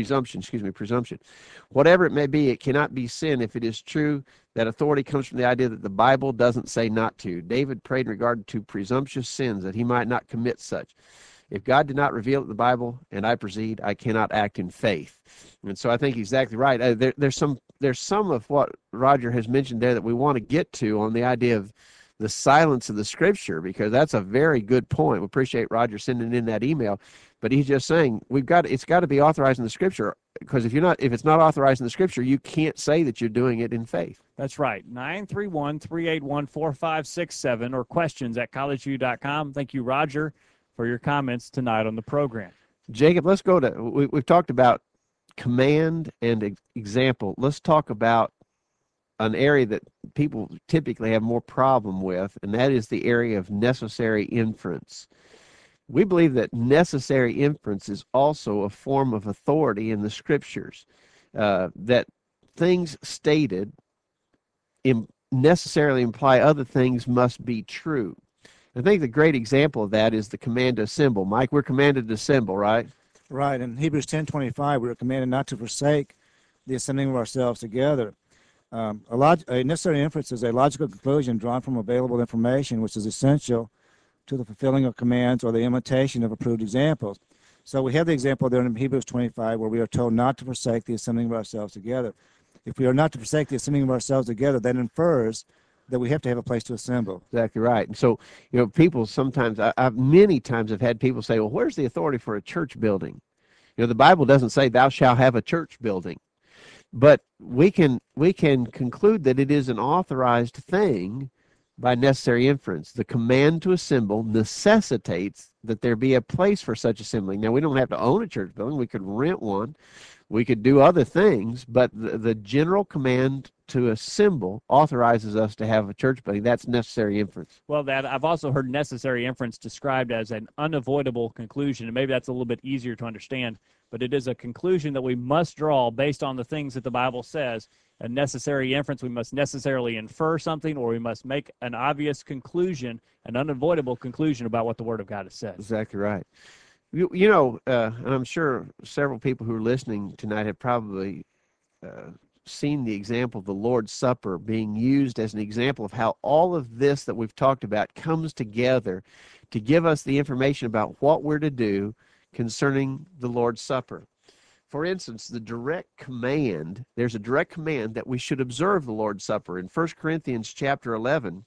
Whatever it may be, it cannot be sin if it is true that authority comes from the idea that the Bible doesn't say not to. David prayed in regard to presumptuous sins that he might not commit such. If God did not reveal it in the Bible and I proceed, I cannot act in faith. And so I think he's exactly right. There's some of what Roger has mentioned there that we want to get to on the idea of the silence of the Scripture, because that's a very good point. We appreciate Roger sending in that email. But he's just saying it's got to be authorized in the Scripture, because if it's not authorized in the Scripture, you can't say that you're doing it in faith. That's right. 931-381-4567 or questions at collegeview.com. Thank you, Roger, for your comments tonight on the program. Jacob, let's go to we've talked about command and example. Let's talk about an area that people typically have more problem with, and that is the area of necessary inference. We believe that necessary inference is also a form of authority in the Scriptures, that things stated necessarily imply other things must be true. I think the great example of that is the command to assemble. Mike, we're commanded to assemble, right? Right. In Hebrews 10:25, we're commanded not to forsake the assembling of ourselves together. A necessary inference is a logical conclusion drawn from available information, which is essential to the fulfilling of commands or the imitation of approved examples. So we have the example there in Hebrews 25 where we are told not to forsake the assembling of ourselves together. If we are not to forsake the assembling of ourselves together, that infers that we have to have a place to assemble. Exactly right. And so, people sometimes, I've many times have had people say, well, where's the authority for a church building? The Bible doesn't say thou shalt have a church building, but we can conclude that it is an authorized thing by necessary inference. The command to assemble necessitates that there be a place for such assembling. Now, we don't have to own a church building. We could rent one. We could do other things, but the general command to assemble authorizes us to have a church building. That's necessary inference. Well, that I've also heard necessary inference described as an unavoidable conclusion, and maybe that's a little bit easier to understand, but it is a conclusion that we must draw based on the things that the Bible says. A necessary inference, we must necessarily infer something, or we must make an obvious conclusion, an unavoidable conclusion about what the Word of God has said. Exactly right. And I'm sure several people who are listening tonight have probably seen the example of the Lord's Supper being used as an example of how all of this that we've talked about comes together to give us the information about what we're to do concerning the Lord's Supper. For instance, there's a direct command that we should observe the Lord's Supper. In 1 Corinthians chapter 11,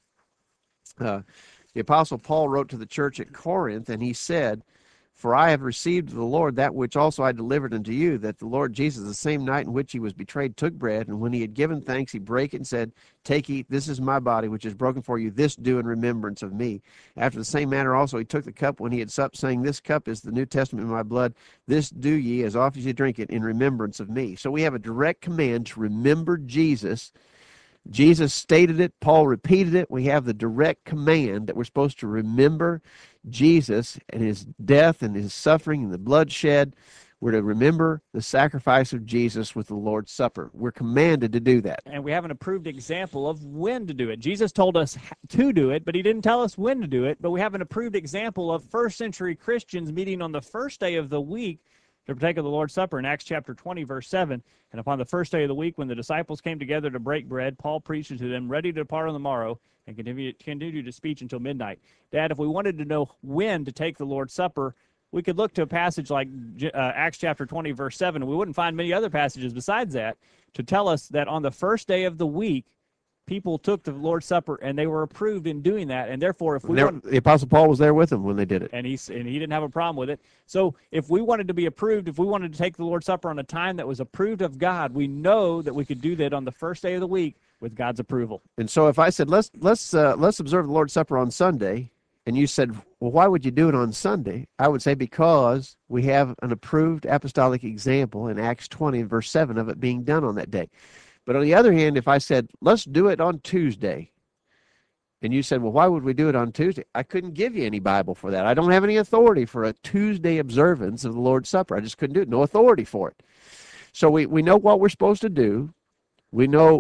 the Apostle Paul wrote to the church at Corinth, and he said, "For I have received of the Lord that which also I delivered unto you, that the Lord Jesus, the same night in which he was betrayed, took bread, and when he had given thanks, he brake it and said, Take, eat, this is my body, which is broken for you. This do in remembrance of me. After the same manner also he took the cup when he had supped, saying, This cup is the New Testament in my blood. This do ye, as often as you drink it, in remembrance of me." So we have a direct command to remember Jesus. Jesus stated it. Paul repeated it. We have the direct command that we're supposed to remember Jesus and his death and his suffering and the bloodshed. We're to remember the sacrifice of Jesus with the Lord's Supper. We're commanded to do that. And we have an approved example of when to do it. Jesus told us to do it, but he didn't tell us when to do it. But we have an approved example of first century Christians meeting on the first day of the week to partake of the Lord's Supper in Acts chapter 20, verse 7. And upon the first day of the week, when the disciples came together to break bread, Paul preached to them, ready to depart on the morrow, and continued to speak until midnight. Dad, if we wanted to know when to take the Lord's Supper, we could look to a passage like Acts chapter 20, verse 7, and we wouldn't find many other passages besides that to tell us that on the first day of the week, people took the Lord's Supper, and they were approved in doing that. And therefore, if we the Apostle Paul was there with them when they did it, and he didn't have a problem with it. So if we wanted to be approved, if we wanted to take the Lord's Supper on a time that was approved of God, we know that we could do that on the first day of the week with God's approval. And so if I said let's observe the Lord's Supper on Sunday, and you said, well, why would you do it on Sunday? I would say because we have an approved apostolic example in Acts 20 and verse 7 of it being done on that day. But on the other hand, if I said, let's do it on Tuesday, and you said, well, why would we do it on Tuesday? I couldn't give you any Bible for that. I don't have any authority for a Tuesday observance of the Lord's Supper. I just couldn't do it. No authority for it. So we know what we're supposed to do. We know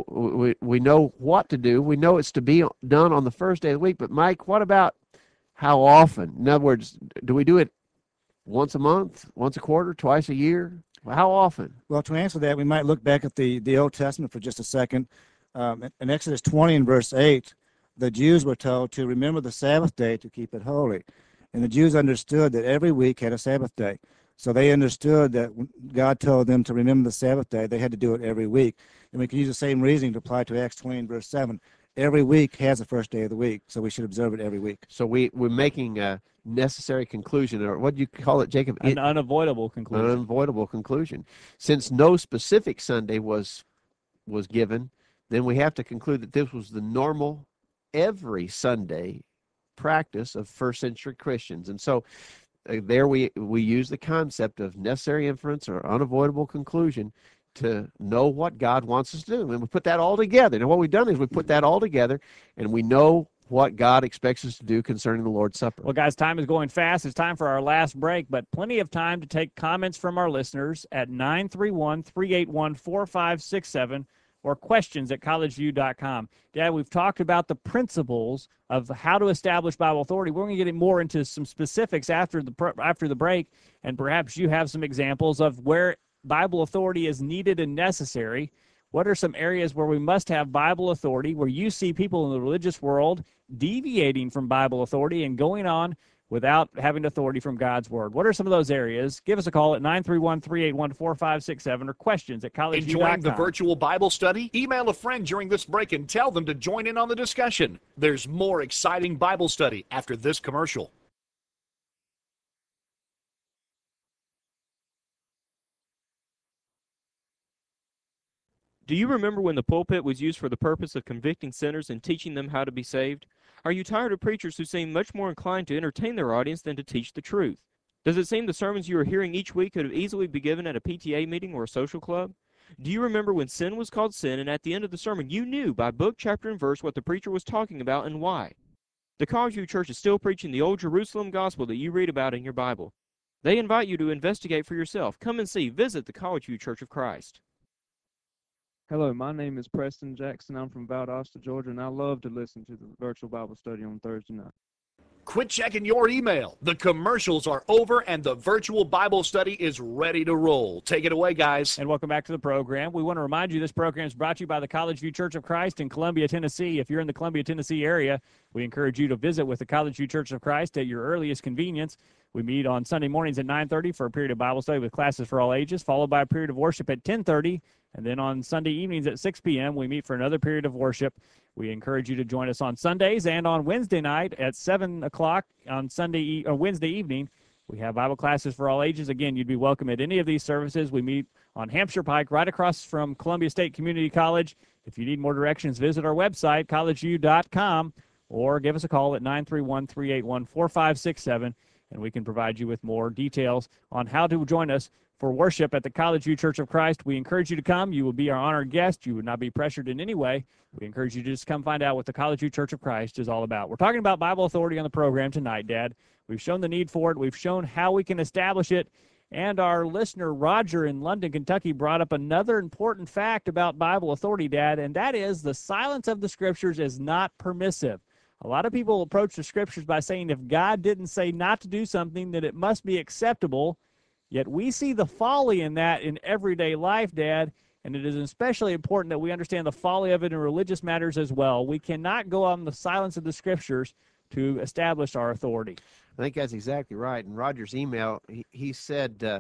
what to do. We know it's to be done on the first day of the week. But Mike, what about how often? In other words, do we do it once a month, once a quarter, twice a year? How often? Well, to answer that, we might look back at the Old Testament for just a second. In Exodus 20 and verse 8, the Jews were told to remember the Sabbath day to keep it holy. And the Jews understood that every week had a Sabbath day. So they understood that when God told them to remember the Sabbath day, they had to do it every week. And we can use the same reasoning to apply to Acts 20 and verse 7. Every week has a first day of the week, so we should observe it every week. So we're making a necessary conclusion, or what do you call it, Jacob? An unavoidable conclusion. An unavoidable conclusion. Since no specific Sunday was given, then we have to conclude that this was the normal, every Sunday practice of first century Christians. And so there we use the concept of necessary inference or unavoidable conclusion to know what God wants us to do. And we put that all together. And what we've done is we put that all together, and we know what God expects us to do concerning the Lord's Supper. Well, guys, time is going fast. It's time for our last break, but plenty of time to take comments from our listeners at 931-381-4567 or questions at collegeview.com. Dad, we've talked about the principles of how to establish Bible authority. We're going to get more into some specifics after the break, and perhaps you have some examples of where Bible authority is needed and necessary. What are some areas where we must have Bible authority, where you see people in the religious world deviating from Bible authority and going on without having authority from God's Word. What are some of those areas? Give us a call at 931-381-4567 or questions at collegeview.com. Enjoying the virtual Bible study? Email a friend during this break and tell them to join in on the discussion. There's more exciting Bible study after this commercial. Do you remember when the pulpit was used for the purpose of convicting sinners and teaching them how to be saved? Are you tired of preachers who seem much more inclined to entertain their audience than to teach the truth? Does it seem the sermons you are hearing each week could have easily been given at a PTA meeting or a social club? Do you remember when sin was called sin and at the end of the sermon you knew by book, chapter, and verse what the preacher was talking about and why? The College View Church is still preaching the old Jerusalem gospel that you read about in your Bible. They invite you to investigate for yourself. Come and see. Visit the College View Church of Christ. Hello, my name is Preston Jackson. I'm from Valdosta, Georgia, and I love to listen to the virtual Bible study on Thursday night. Quit checking your email. The commercials are over and the virtual Bible study is ready to roll. Take it away, guys. And welcome back to the program. We want to remind you this program is brought to you by the College View Church of Christ in Columbia, Tennessee. If you're in the Columbia, Tennessee area, we encourage you to visit with the College View Church of Christ at your earliest convenience. We meet on Sunday mornings at 9:30 for a period of Bible study with classes for all ages, followed by a period of worship at 10:30. And then on Sunday evenings at 6 p.m., we meet for another period of worship. We encourage you to join us on Sundays and on Wednesday night at 7 o'clock on Wednesday evening. We have Bible classes for all ages. Again, you'd be welcome at any of these services. We meet on Hampshire Pike right across from Columbia State Community College. If you need more directions, visit our website, collegeview.com, or give us a call at 931-381-4567, and we can provide you with more details on how to join us for worship at the College View Church of Christ. We encourage you to come. You will be our honored guest. You would not be pressured in any way. We encourage you to just come find out what the College View Church of Christ is all about. We're talking about Bible authority on the program tonight, Dad. We've shown the need for it. We've shown how we can establish it. And our listener, Roger in London, Kentucky, brought up another important fact about Bible authority, Dad, and that is the silence of the Scriptures is not permissive. A lot of people approach the Scriptures by saying if God didn't say not to do something, then it must be acceptable. Yet we see the folly in that in everyday life, Dad, and it is especially important that we understand the folly of it in religious matters as well. We cannot go on the silence of the Scriptures to establish our authority. I think that's exactly right. In Roger's email, he said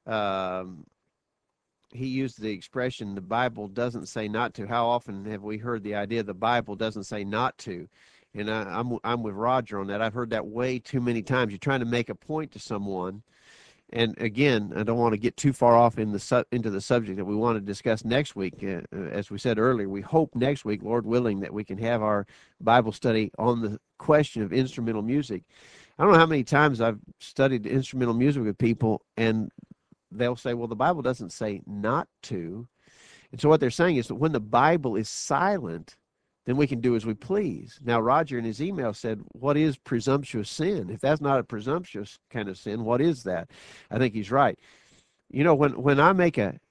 he used the expression, the Bible doesn't say not to. How often have we heard the idea the Bible doesn't say not to? And I'm with Roger on that. I've heard that way too many times. You're trying to make a point to someone. And again, I don't want to get too far off into the subject that we want to discuss next week. As we said earlier, we hope next week, Lord willing, that we can have our Bible study on the question of instrumental music. I don't know how many times I've studied instrumental music with people, and they'll say, well, the Bible doesn't say not to. And so what they're saying is that when the Bible is silent, then we can do as we please. Now, Roger in his email said, what is presumptuous sin? If that's not a presumptuous kind of sin, what is that? I think he's right. You know, when I make a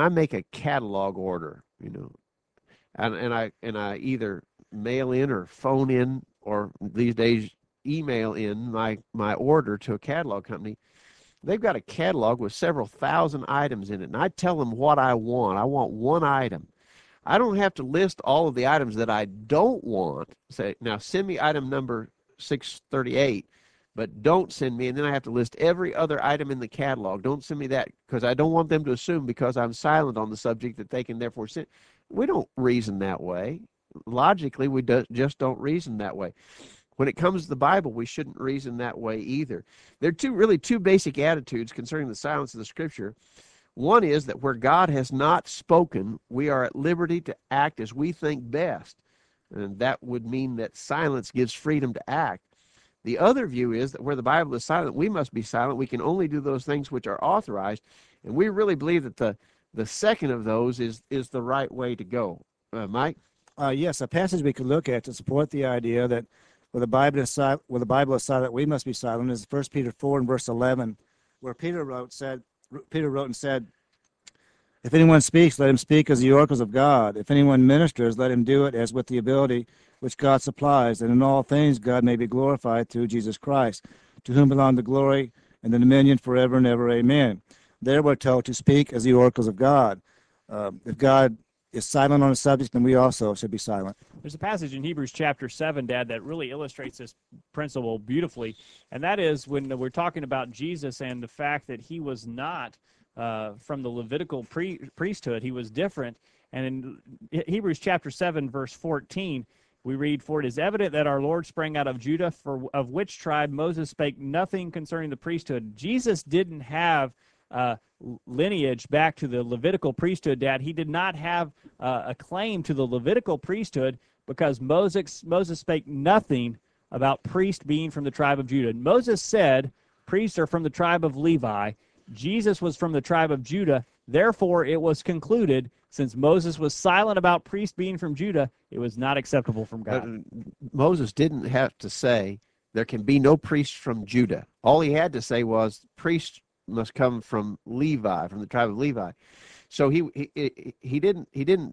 catalog order, you know, and I either mail in or phone in or these days email in my order to a catalog company, they've got a catalog with several thousand items in it, and I tell them what I want. I want one item. I don't have to list all of the items that I don't want. Say, now send me item number 638, but don't send me, and then I have to list every other item in the catalog. Don't send me that, because I don't want them to assume because I'm silent on the subject that they can therefore send. We don't reason that way. Logically, we just don't reason that way. When it comes to the Bible, we shouldn't reason that way either. There are two basic attitudes concerning the silence of the Scripture. One is that where God has not spoken, we are at liberty to act as we think best. And that would mean that silence gives freedom to act. The other view is that where the Bible is silent, we must be silent. We can only do those things which are authorized. And we really believe that the second of those is the right way to go. Mike? Yes, a passage we could look at to support the idea that where the Bible is silent, we must be silent is 1 Peter 4 and verse 11, where Peter wrote and said, if anyone speaks, let him speak as the oracles of God. If anyone ministers, let him do it as with the ability which God supplies, and in all things God may be glorified through Jesus Christ, to whom belong the glory and the dominion forever and ever. Amen. There we're told to speak as the oracles of God. If is silent on the subject, then we also should be silent. There's a passage in Hebrews chapter 7, Dad, that really illustrates this principle beautifully, and that is when we're talking about Jesus and the fact that he was not from the Levitical priesthood. He was different. And in Hebrews chapter 7, verse 14, we read, "For it is evident that our Lord sprang out of Judah, of which tribe Moses spake nothing concerning the priesthood." Jesus didn't have lineage back to the Levitical priesthood, Dad. He did not have a claim to the Levitical priesthood because Moses spake nothing about priest being from the tribe of Judah. Moses said priests are from the tribe of Levi. Jesus was from the tribe of Judah. Therefore, it was concluded, since Moses was silent about priests being from Judah, it was not acceptable from God. Moses didn't have to say there can be no priest from Judah. All he had to say was priests must come from Levi, from the tribe of Levi. So he didn't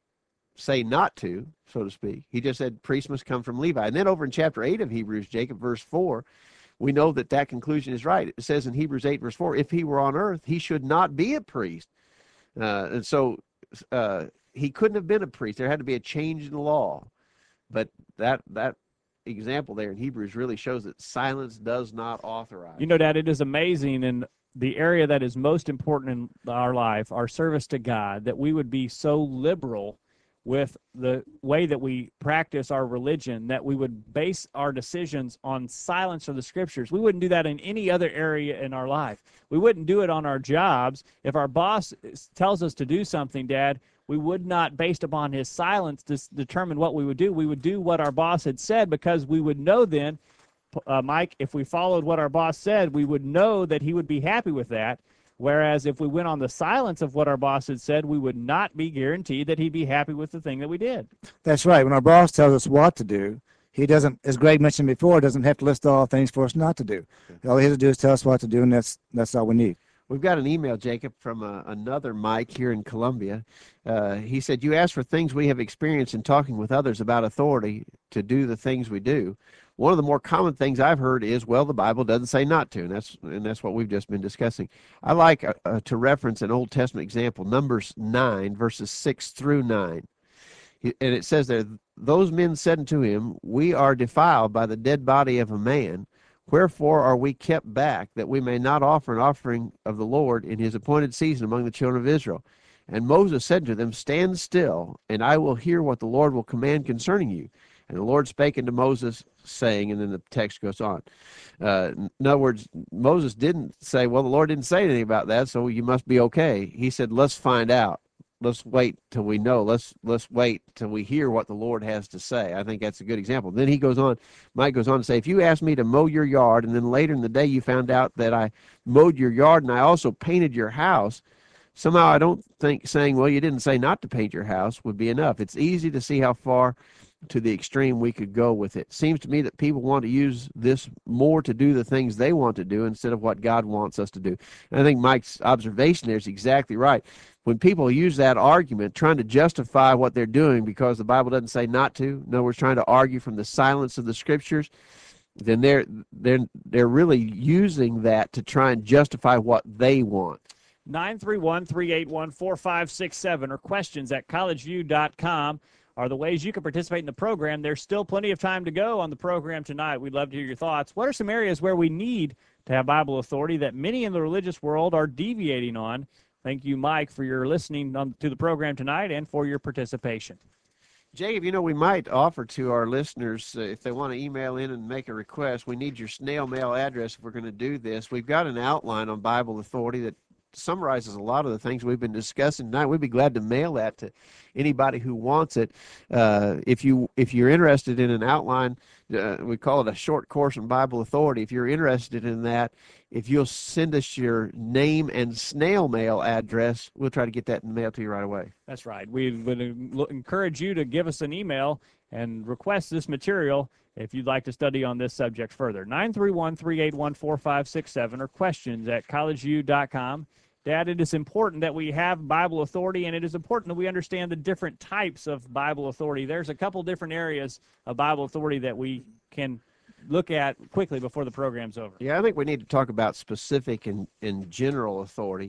say not to, so to speak. He just said priests must come from Levi. And then over in chapter 8 of Hebrews, Jacob, verse 4, we know that conclusion is right. It says in Hebrews 8, verse 4, if he were on earth, he should not be a priest. And so he couldn't have been a priest. There had to be a change in the law. But that example there in Hebrews really shows that silence does not authorize. You know, Dad, it is amazing in the area that is most important in our life, our service to God, that we would be so liberal with the way that we practice our religion, that we would base our decisions on silence of the scriptures. We wouldn't do that in any other area in our life. We wouldn't do it on our jobs. If our boss tells us to do something, Dad, we would not, based upon his silence, determine what we would do. We would do what our boss had said, because we would know then, Mike, if we followed what our boss said, we would know that he would be happy with that. Whereas if we went on the silence of what our boss had said, we would not be guaranteed that he'd be happy with the thing that we did. That's right. When our boss tells us what to do, he doesn't, as Greg mentioned before, doesn't have to list all things for us not to do. All he has to do is tell us what to do, and that's all we need. We've got an email, Jacob, from another Mike here in Columbia. He said, you asked for things we have experienced in talking with others about authority to do the things we do. One of the more common things I've heard is, well, the Bible doesn't say not to, and that's what we've just been discussing. I like to reference an Old Testament example, Numbers 9, verses 6 through 9. And it says there, those men said unto him, we are defiled by the dead body of a man. Wherefore are we kept back, that we may not offer an offering of the Lord in his appointed season among the children of Israel? And Moses said to them, stand still, and I will hear what the Lord will command concerning you. And the Lord spake unto Moses, saying, and then the text goes on. In other words, Moses didn't say, well, the Lord didn't say anything about that, so you must be okay. He said, let's find out. Let's wait till we know. Let's wait till we hear what the Lord has to say. I think that's a good example. Then he goes on, Mike goes on to say, if you asked me to mow your yard, and then later in the day you found out that I mowed your yard and I also painted your house, somehow I don't think saying, well, you didn't say not to paint your house would be enough. It's easy to see how far to the extreme we could go with it. Seems to me that people want to use this more to do the things they want to do instead of what God wants us to do. And I think Mike's observation there is exactly right. When people use that argument, trying to justify what they're doing because the Bible doesn't say not to, in other words, trying to argue from the silence of the scriptures, then they're really using that to try and justify what they want. 931-381-4567 or questions at collegeview.com are the ways you can participate in the program. There's still plenty of time to go on the program tonight. We'd love to hear your thoughts. What are some areas where we need to have Bible authority that many in the religious world are deviating on? Thank you, Mike, for your listening to the program tonight and for your participation. Jacob, we might offer to our listeners, if they want to email in and make a request, we need your snail mail address if we're going to do this. We've got an outline on Bible authority that summarizes a lot of the things we've been discussing tonight. We'd be glad to mail that to anybody who wants it. If you're interested in an outline, we call it a short course in Bible authority. If you're interested in that, if you'll send us your name and snail mail address, we'll try to get that in the mail to you right away. That's right. We would encourage you to give us an email and request this material if you'd like to study on this subject further. 931-381-4567 or questions at collegeview.com. Dad, it is important that we have Bible authority, and it is important that we understand the different types of Bible authority. There's a couple different areas of Bible authority that we can look at quickly before the program's over. Yeah, I think we need to talk about specific and general authority.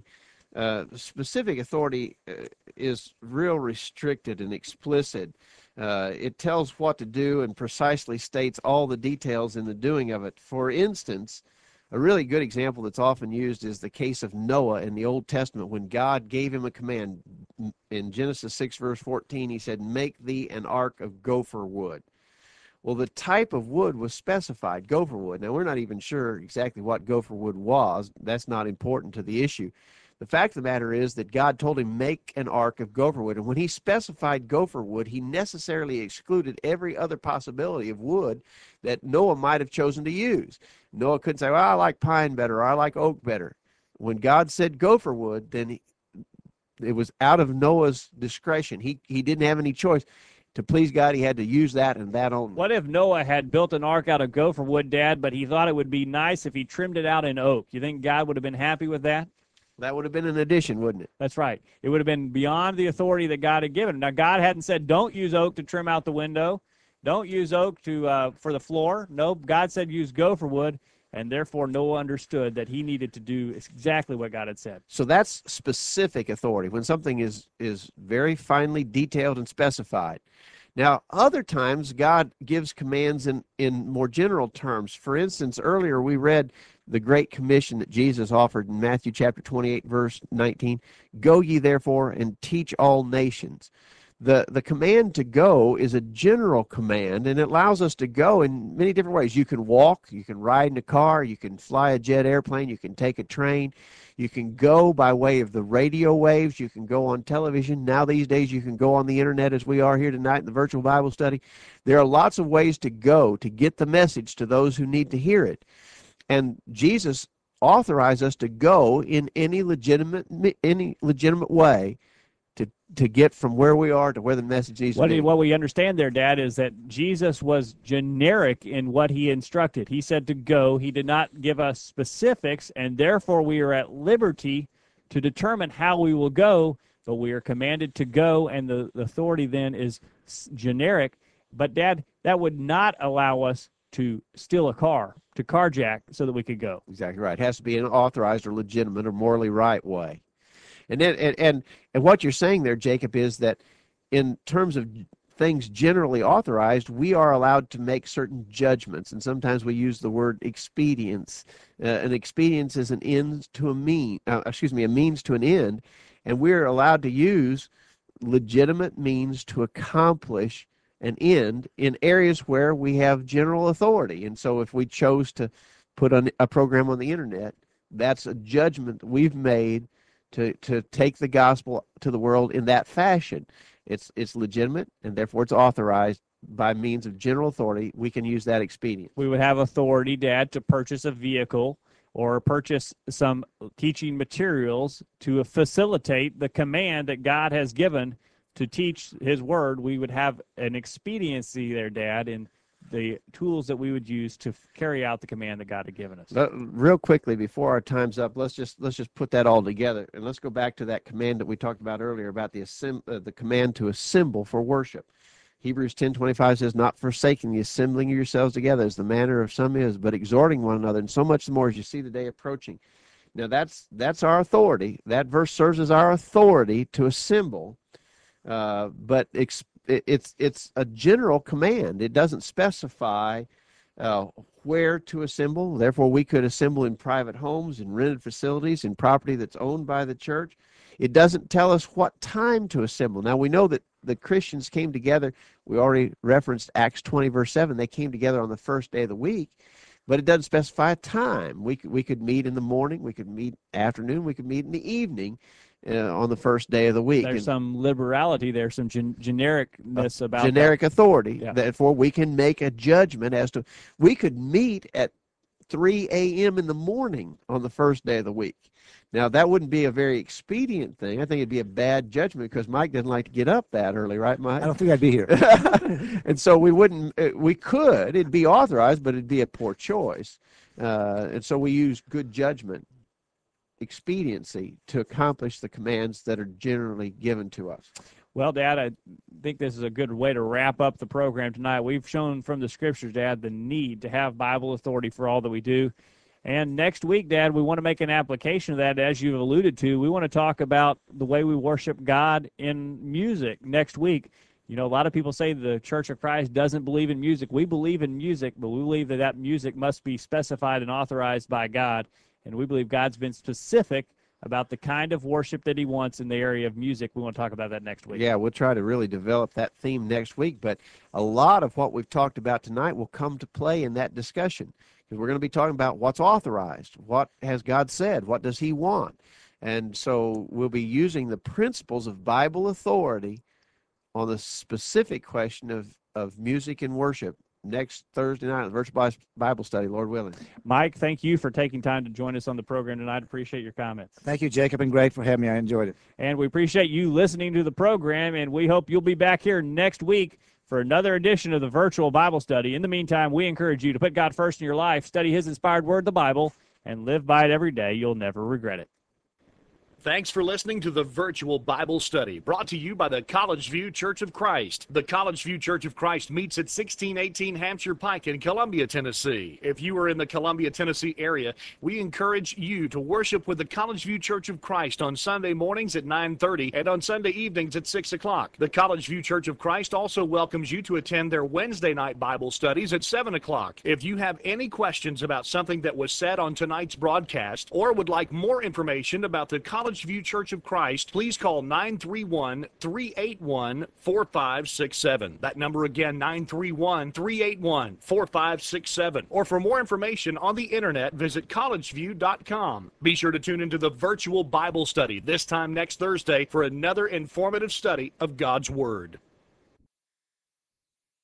Specific authority is real restricted and explicit. It tells what to do and precisely states all the details in the doing of it. For instance, a really good example that's often used is the case of Noah in the Old Testament when God gave him a command. In Genesis 6, verse 14, he said, "Make thee an ark of gopher wood." Well, the type of wood was specified, gopher wood. Now, we're not even sure exactly what gopher wood was. That's not important to the issue. The fact of the matter is that God told him, make an ark of gopher wood. And when he specified gopher wood, he necessarily excluded every other possibility of wood that Noah might have chosen to use. Noah couldn't say, well, I like pine better, or I like oak better. When God said gopher wood, then it was out of Noah's discretion. He didn't have any choice. To please God, he had to use that and that only. What if Noah had built an ark out of gopher wood, Dad, but he thought it would be nice if he trimmed it out in oak? You think God would have been happy with that? That would have been an addition, wouldn't it? That's right. It would have been beyond the authority that God had given him. Now, God hadn't said, don't use oak to trim out the window. Don't use oak for the floor. No, God said use gopher wood, and therefore Noah understood that he needed to do exactly what God had said. So that's specific authority, when something is very finely detailed and specified. Now, other times, God gives commands in more general terms. For instance, earlier we read the Great Commission that Jesus offered in Matthew chapter 28, verse 19. Go ye therefore and teach all nations. The command to go is a general command, and it allows us to go in many different ways. You can walk, you can ride in a car, you can fly a jet airplane, you can take a train, you can go by way of the radio waves, you can go on television. Now these days you can go on the internet as we are here tonight in the virtual Bible study. There are lots of ways to go to get the message to those who need to hear it. And Jesus authorized us to go in any legitimate way to get from where we are to where the message needs to be. What we understand there, Dad, is that Jesus was generic in what he instructed. He said to go. He did not give us specifics, and therefore we are at liberty to determine how we will go, but we are commanded to go, and the authority then is generic. But, Dad, that would not allow us to steal a car, to carjack, so that we could go. Exactly right. It has to be an authorized or legitimate or morally right way. And then, and what you're saying there, Jacob, is that in terms of things generally authorized, we are allowed to make certain judgments, and sometimes we use the word expedience. An expedience is an end to a means to an end, and we're allowed to use legitimate means to accomplish an end in areas where we have general authority. And so, if we chose to put on a program on the internet, that's a judgment we've made to take the gospel to the world in that fashion. It's legitimate, and therefore it's authorized by means of general authority. We can use that expedient. We would have authority, Dad, to purchase a vehicle or purchase some teaching materials to facilitate the command that God has given to teach his word. We would have an expediency there, Dad, in the tools that we would use to carry out the command that God had given us. Real quickly, before our time's up, let's just put that all together, and let's go back to that command that we talked about earlier about the command to assemble for worship. Hebrews 10:25 says, "Not forsaking the assembling of yourselves together, as the manner of some is, but exhorting one another, and so much the more as you see the day approaching." Now that's our authority. That verse serves as our authority to assemble, but it's a general command. It doesn't specify where to assemble. Therefore, we could assemble in private homes, in rented facilities, in property that's owned by the church. It doesn't tell us what time to assemble. Now, we know that the Christians came together. We already referenced Acts 20, verse 7. They came together on the first day of the week, but it doesn't specify a time. We could meet in the morning. We could meet afternoon. We could meet in the evening. On the first day of the week. There's some liberality there, some genericness about generic authority. Yeah. Therefore, we can make a judgment as to, we could meet at 3 a.m. in the morning on the first day of the week. Now, that wouldn't be a very expedient thing. I think it'd be a bad judgment because Mike doesn't like to get up that early, right, Mike? I don't think I'd be here. And so we could, it'd be authorized, but it'd be a poor choice. And so we use good judgment, expediency, to accomplish the commands that are generally given to us. Well, Dad, I think this is a good way to wrap up the program tonight. We've shown from the scriptures, Dad, the need to have Bible authority for all that we do. And next week, Dad, we want to make an application of that, as you've alluded to. We want to talk about the way we worship God in music next week. You know, a lot of people say the Church of Christ doesn't believe in music. We believe in music, but we believe that that music must be specified and authorized by God. And we believe God's been specific about the kind of worship that he wants in the area of music. We want to talk about that next week. Yeah, we'll try to really develop that theme next week. But a lot of what we've talked about tonight will come to play in that discussion, because we're going to be talking about what's authorized, what has God said, what does he want. And so we'll be using the principles of Bible authority on the specific question of music and worship next Thursday night at the Virtual Bible Study, Lord willing. Mike, thank you for taking time to join us on the program tonight. Appreciate your comments. Thank you, Jacob and Greg, for having me. I enjoyed it. And we appreciate you listening to the program, and we hope you'll be back here next week for another edition of the Virtual Bible Study. In the meantime, we encourage you to put God first in your life, study his inspired word, the Bible, and live by it every day. You'll never regret it. Thanks for listening to the Virtual Bible Study, brought to you by the College View Church of Christ. The College View Church of Christ meets at 1618 Hampshire Pike in Columbia, Tennessee. If you are in the Columbia, Tennessee area, we encourage you to worship with the College View Church of Christ on Sunday mornings at 9:30 and on Sunday evenings at 6 o'clock. The College View Church of Christ also welcomes you to attend their Wednesday night Bible studies at 7 o'clock. If you have any questions about something that was said on tonight's broadcast, or would like more information about the College View Church of Christ, please call 931-381-4567. That number again, 931-381-4567. Or for more information on the internet, visit collegeview.com. Be sure to tune into the Virtual Bible Study this time next Thursday for another informative study of God's Word.